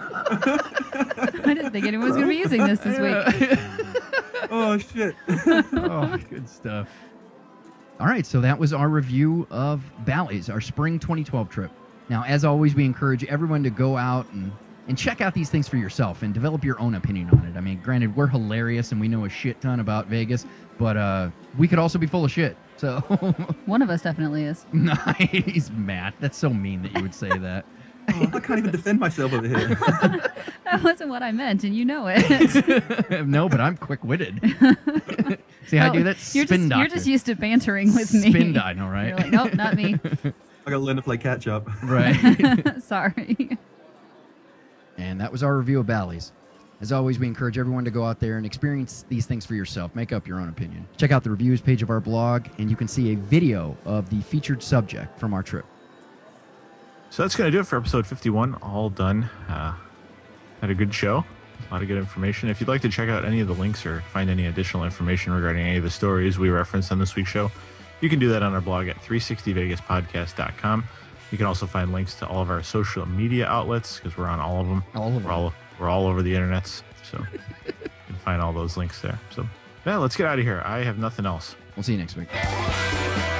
I didn't think anyone was going to be using this this week. Oh shit. Oh, good stuff. All right, so that was our review of Bally's, our spring twenty twelve trip. Now, as always, we encourage everyone to go out and, and check out these things for yourself and develop your own opinion on it. I mean, granted, we're hilarious and we know a shit ton about Vegas, but uh, we could also be full of shit. So One of us definitely is. nice, Matt. That's so mean that you would say that. Oh, I can't even defend myself over here. That wasn't what I meant, and you know it. No, but I'm quick-witted. See how I Oh, do that? You're Spin just, doctor. you're just used to bantering with me. Spin I know, right? You're like, nope, not me. I got to learn to play catch up. Right. Sorry. And that was our review of Bally's. As always, we encourage everyone to go out there and experience these things for yourself. Make up your own opinion. Check out the reviews page of our blog, and you can see a video of the featured subject from our trip. So that's going to do it for episode fifty-one. All done. Uh, had a good show. A lot of good information. If you'd like to check out any of the links or find any additional information regarding any of the stories we referenced on this week's show, you can do that on our blog at three sixty vegas podcast dot com. You can also find links to all of our social media outlets because we're on all of them. All of them. We're all, we're all over the internets. So you can find all those links there. So yeah, let's get out of here. I have nothing else. We'll see you next week.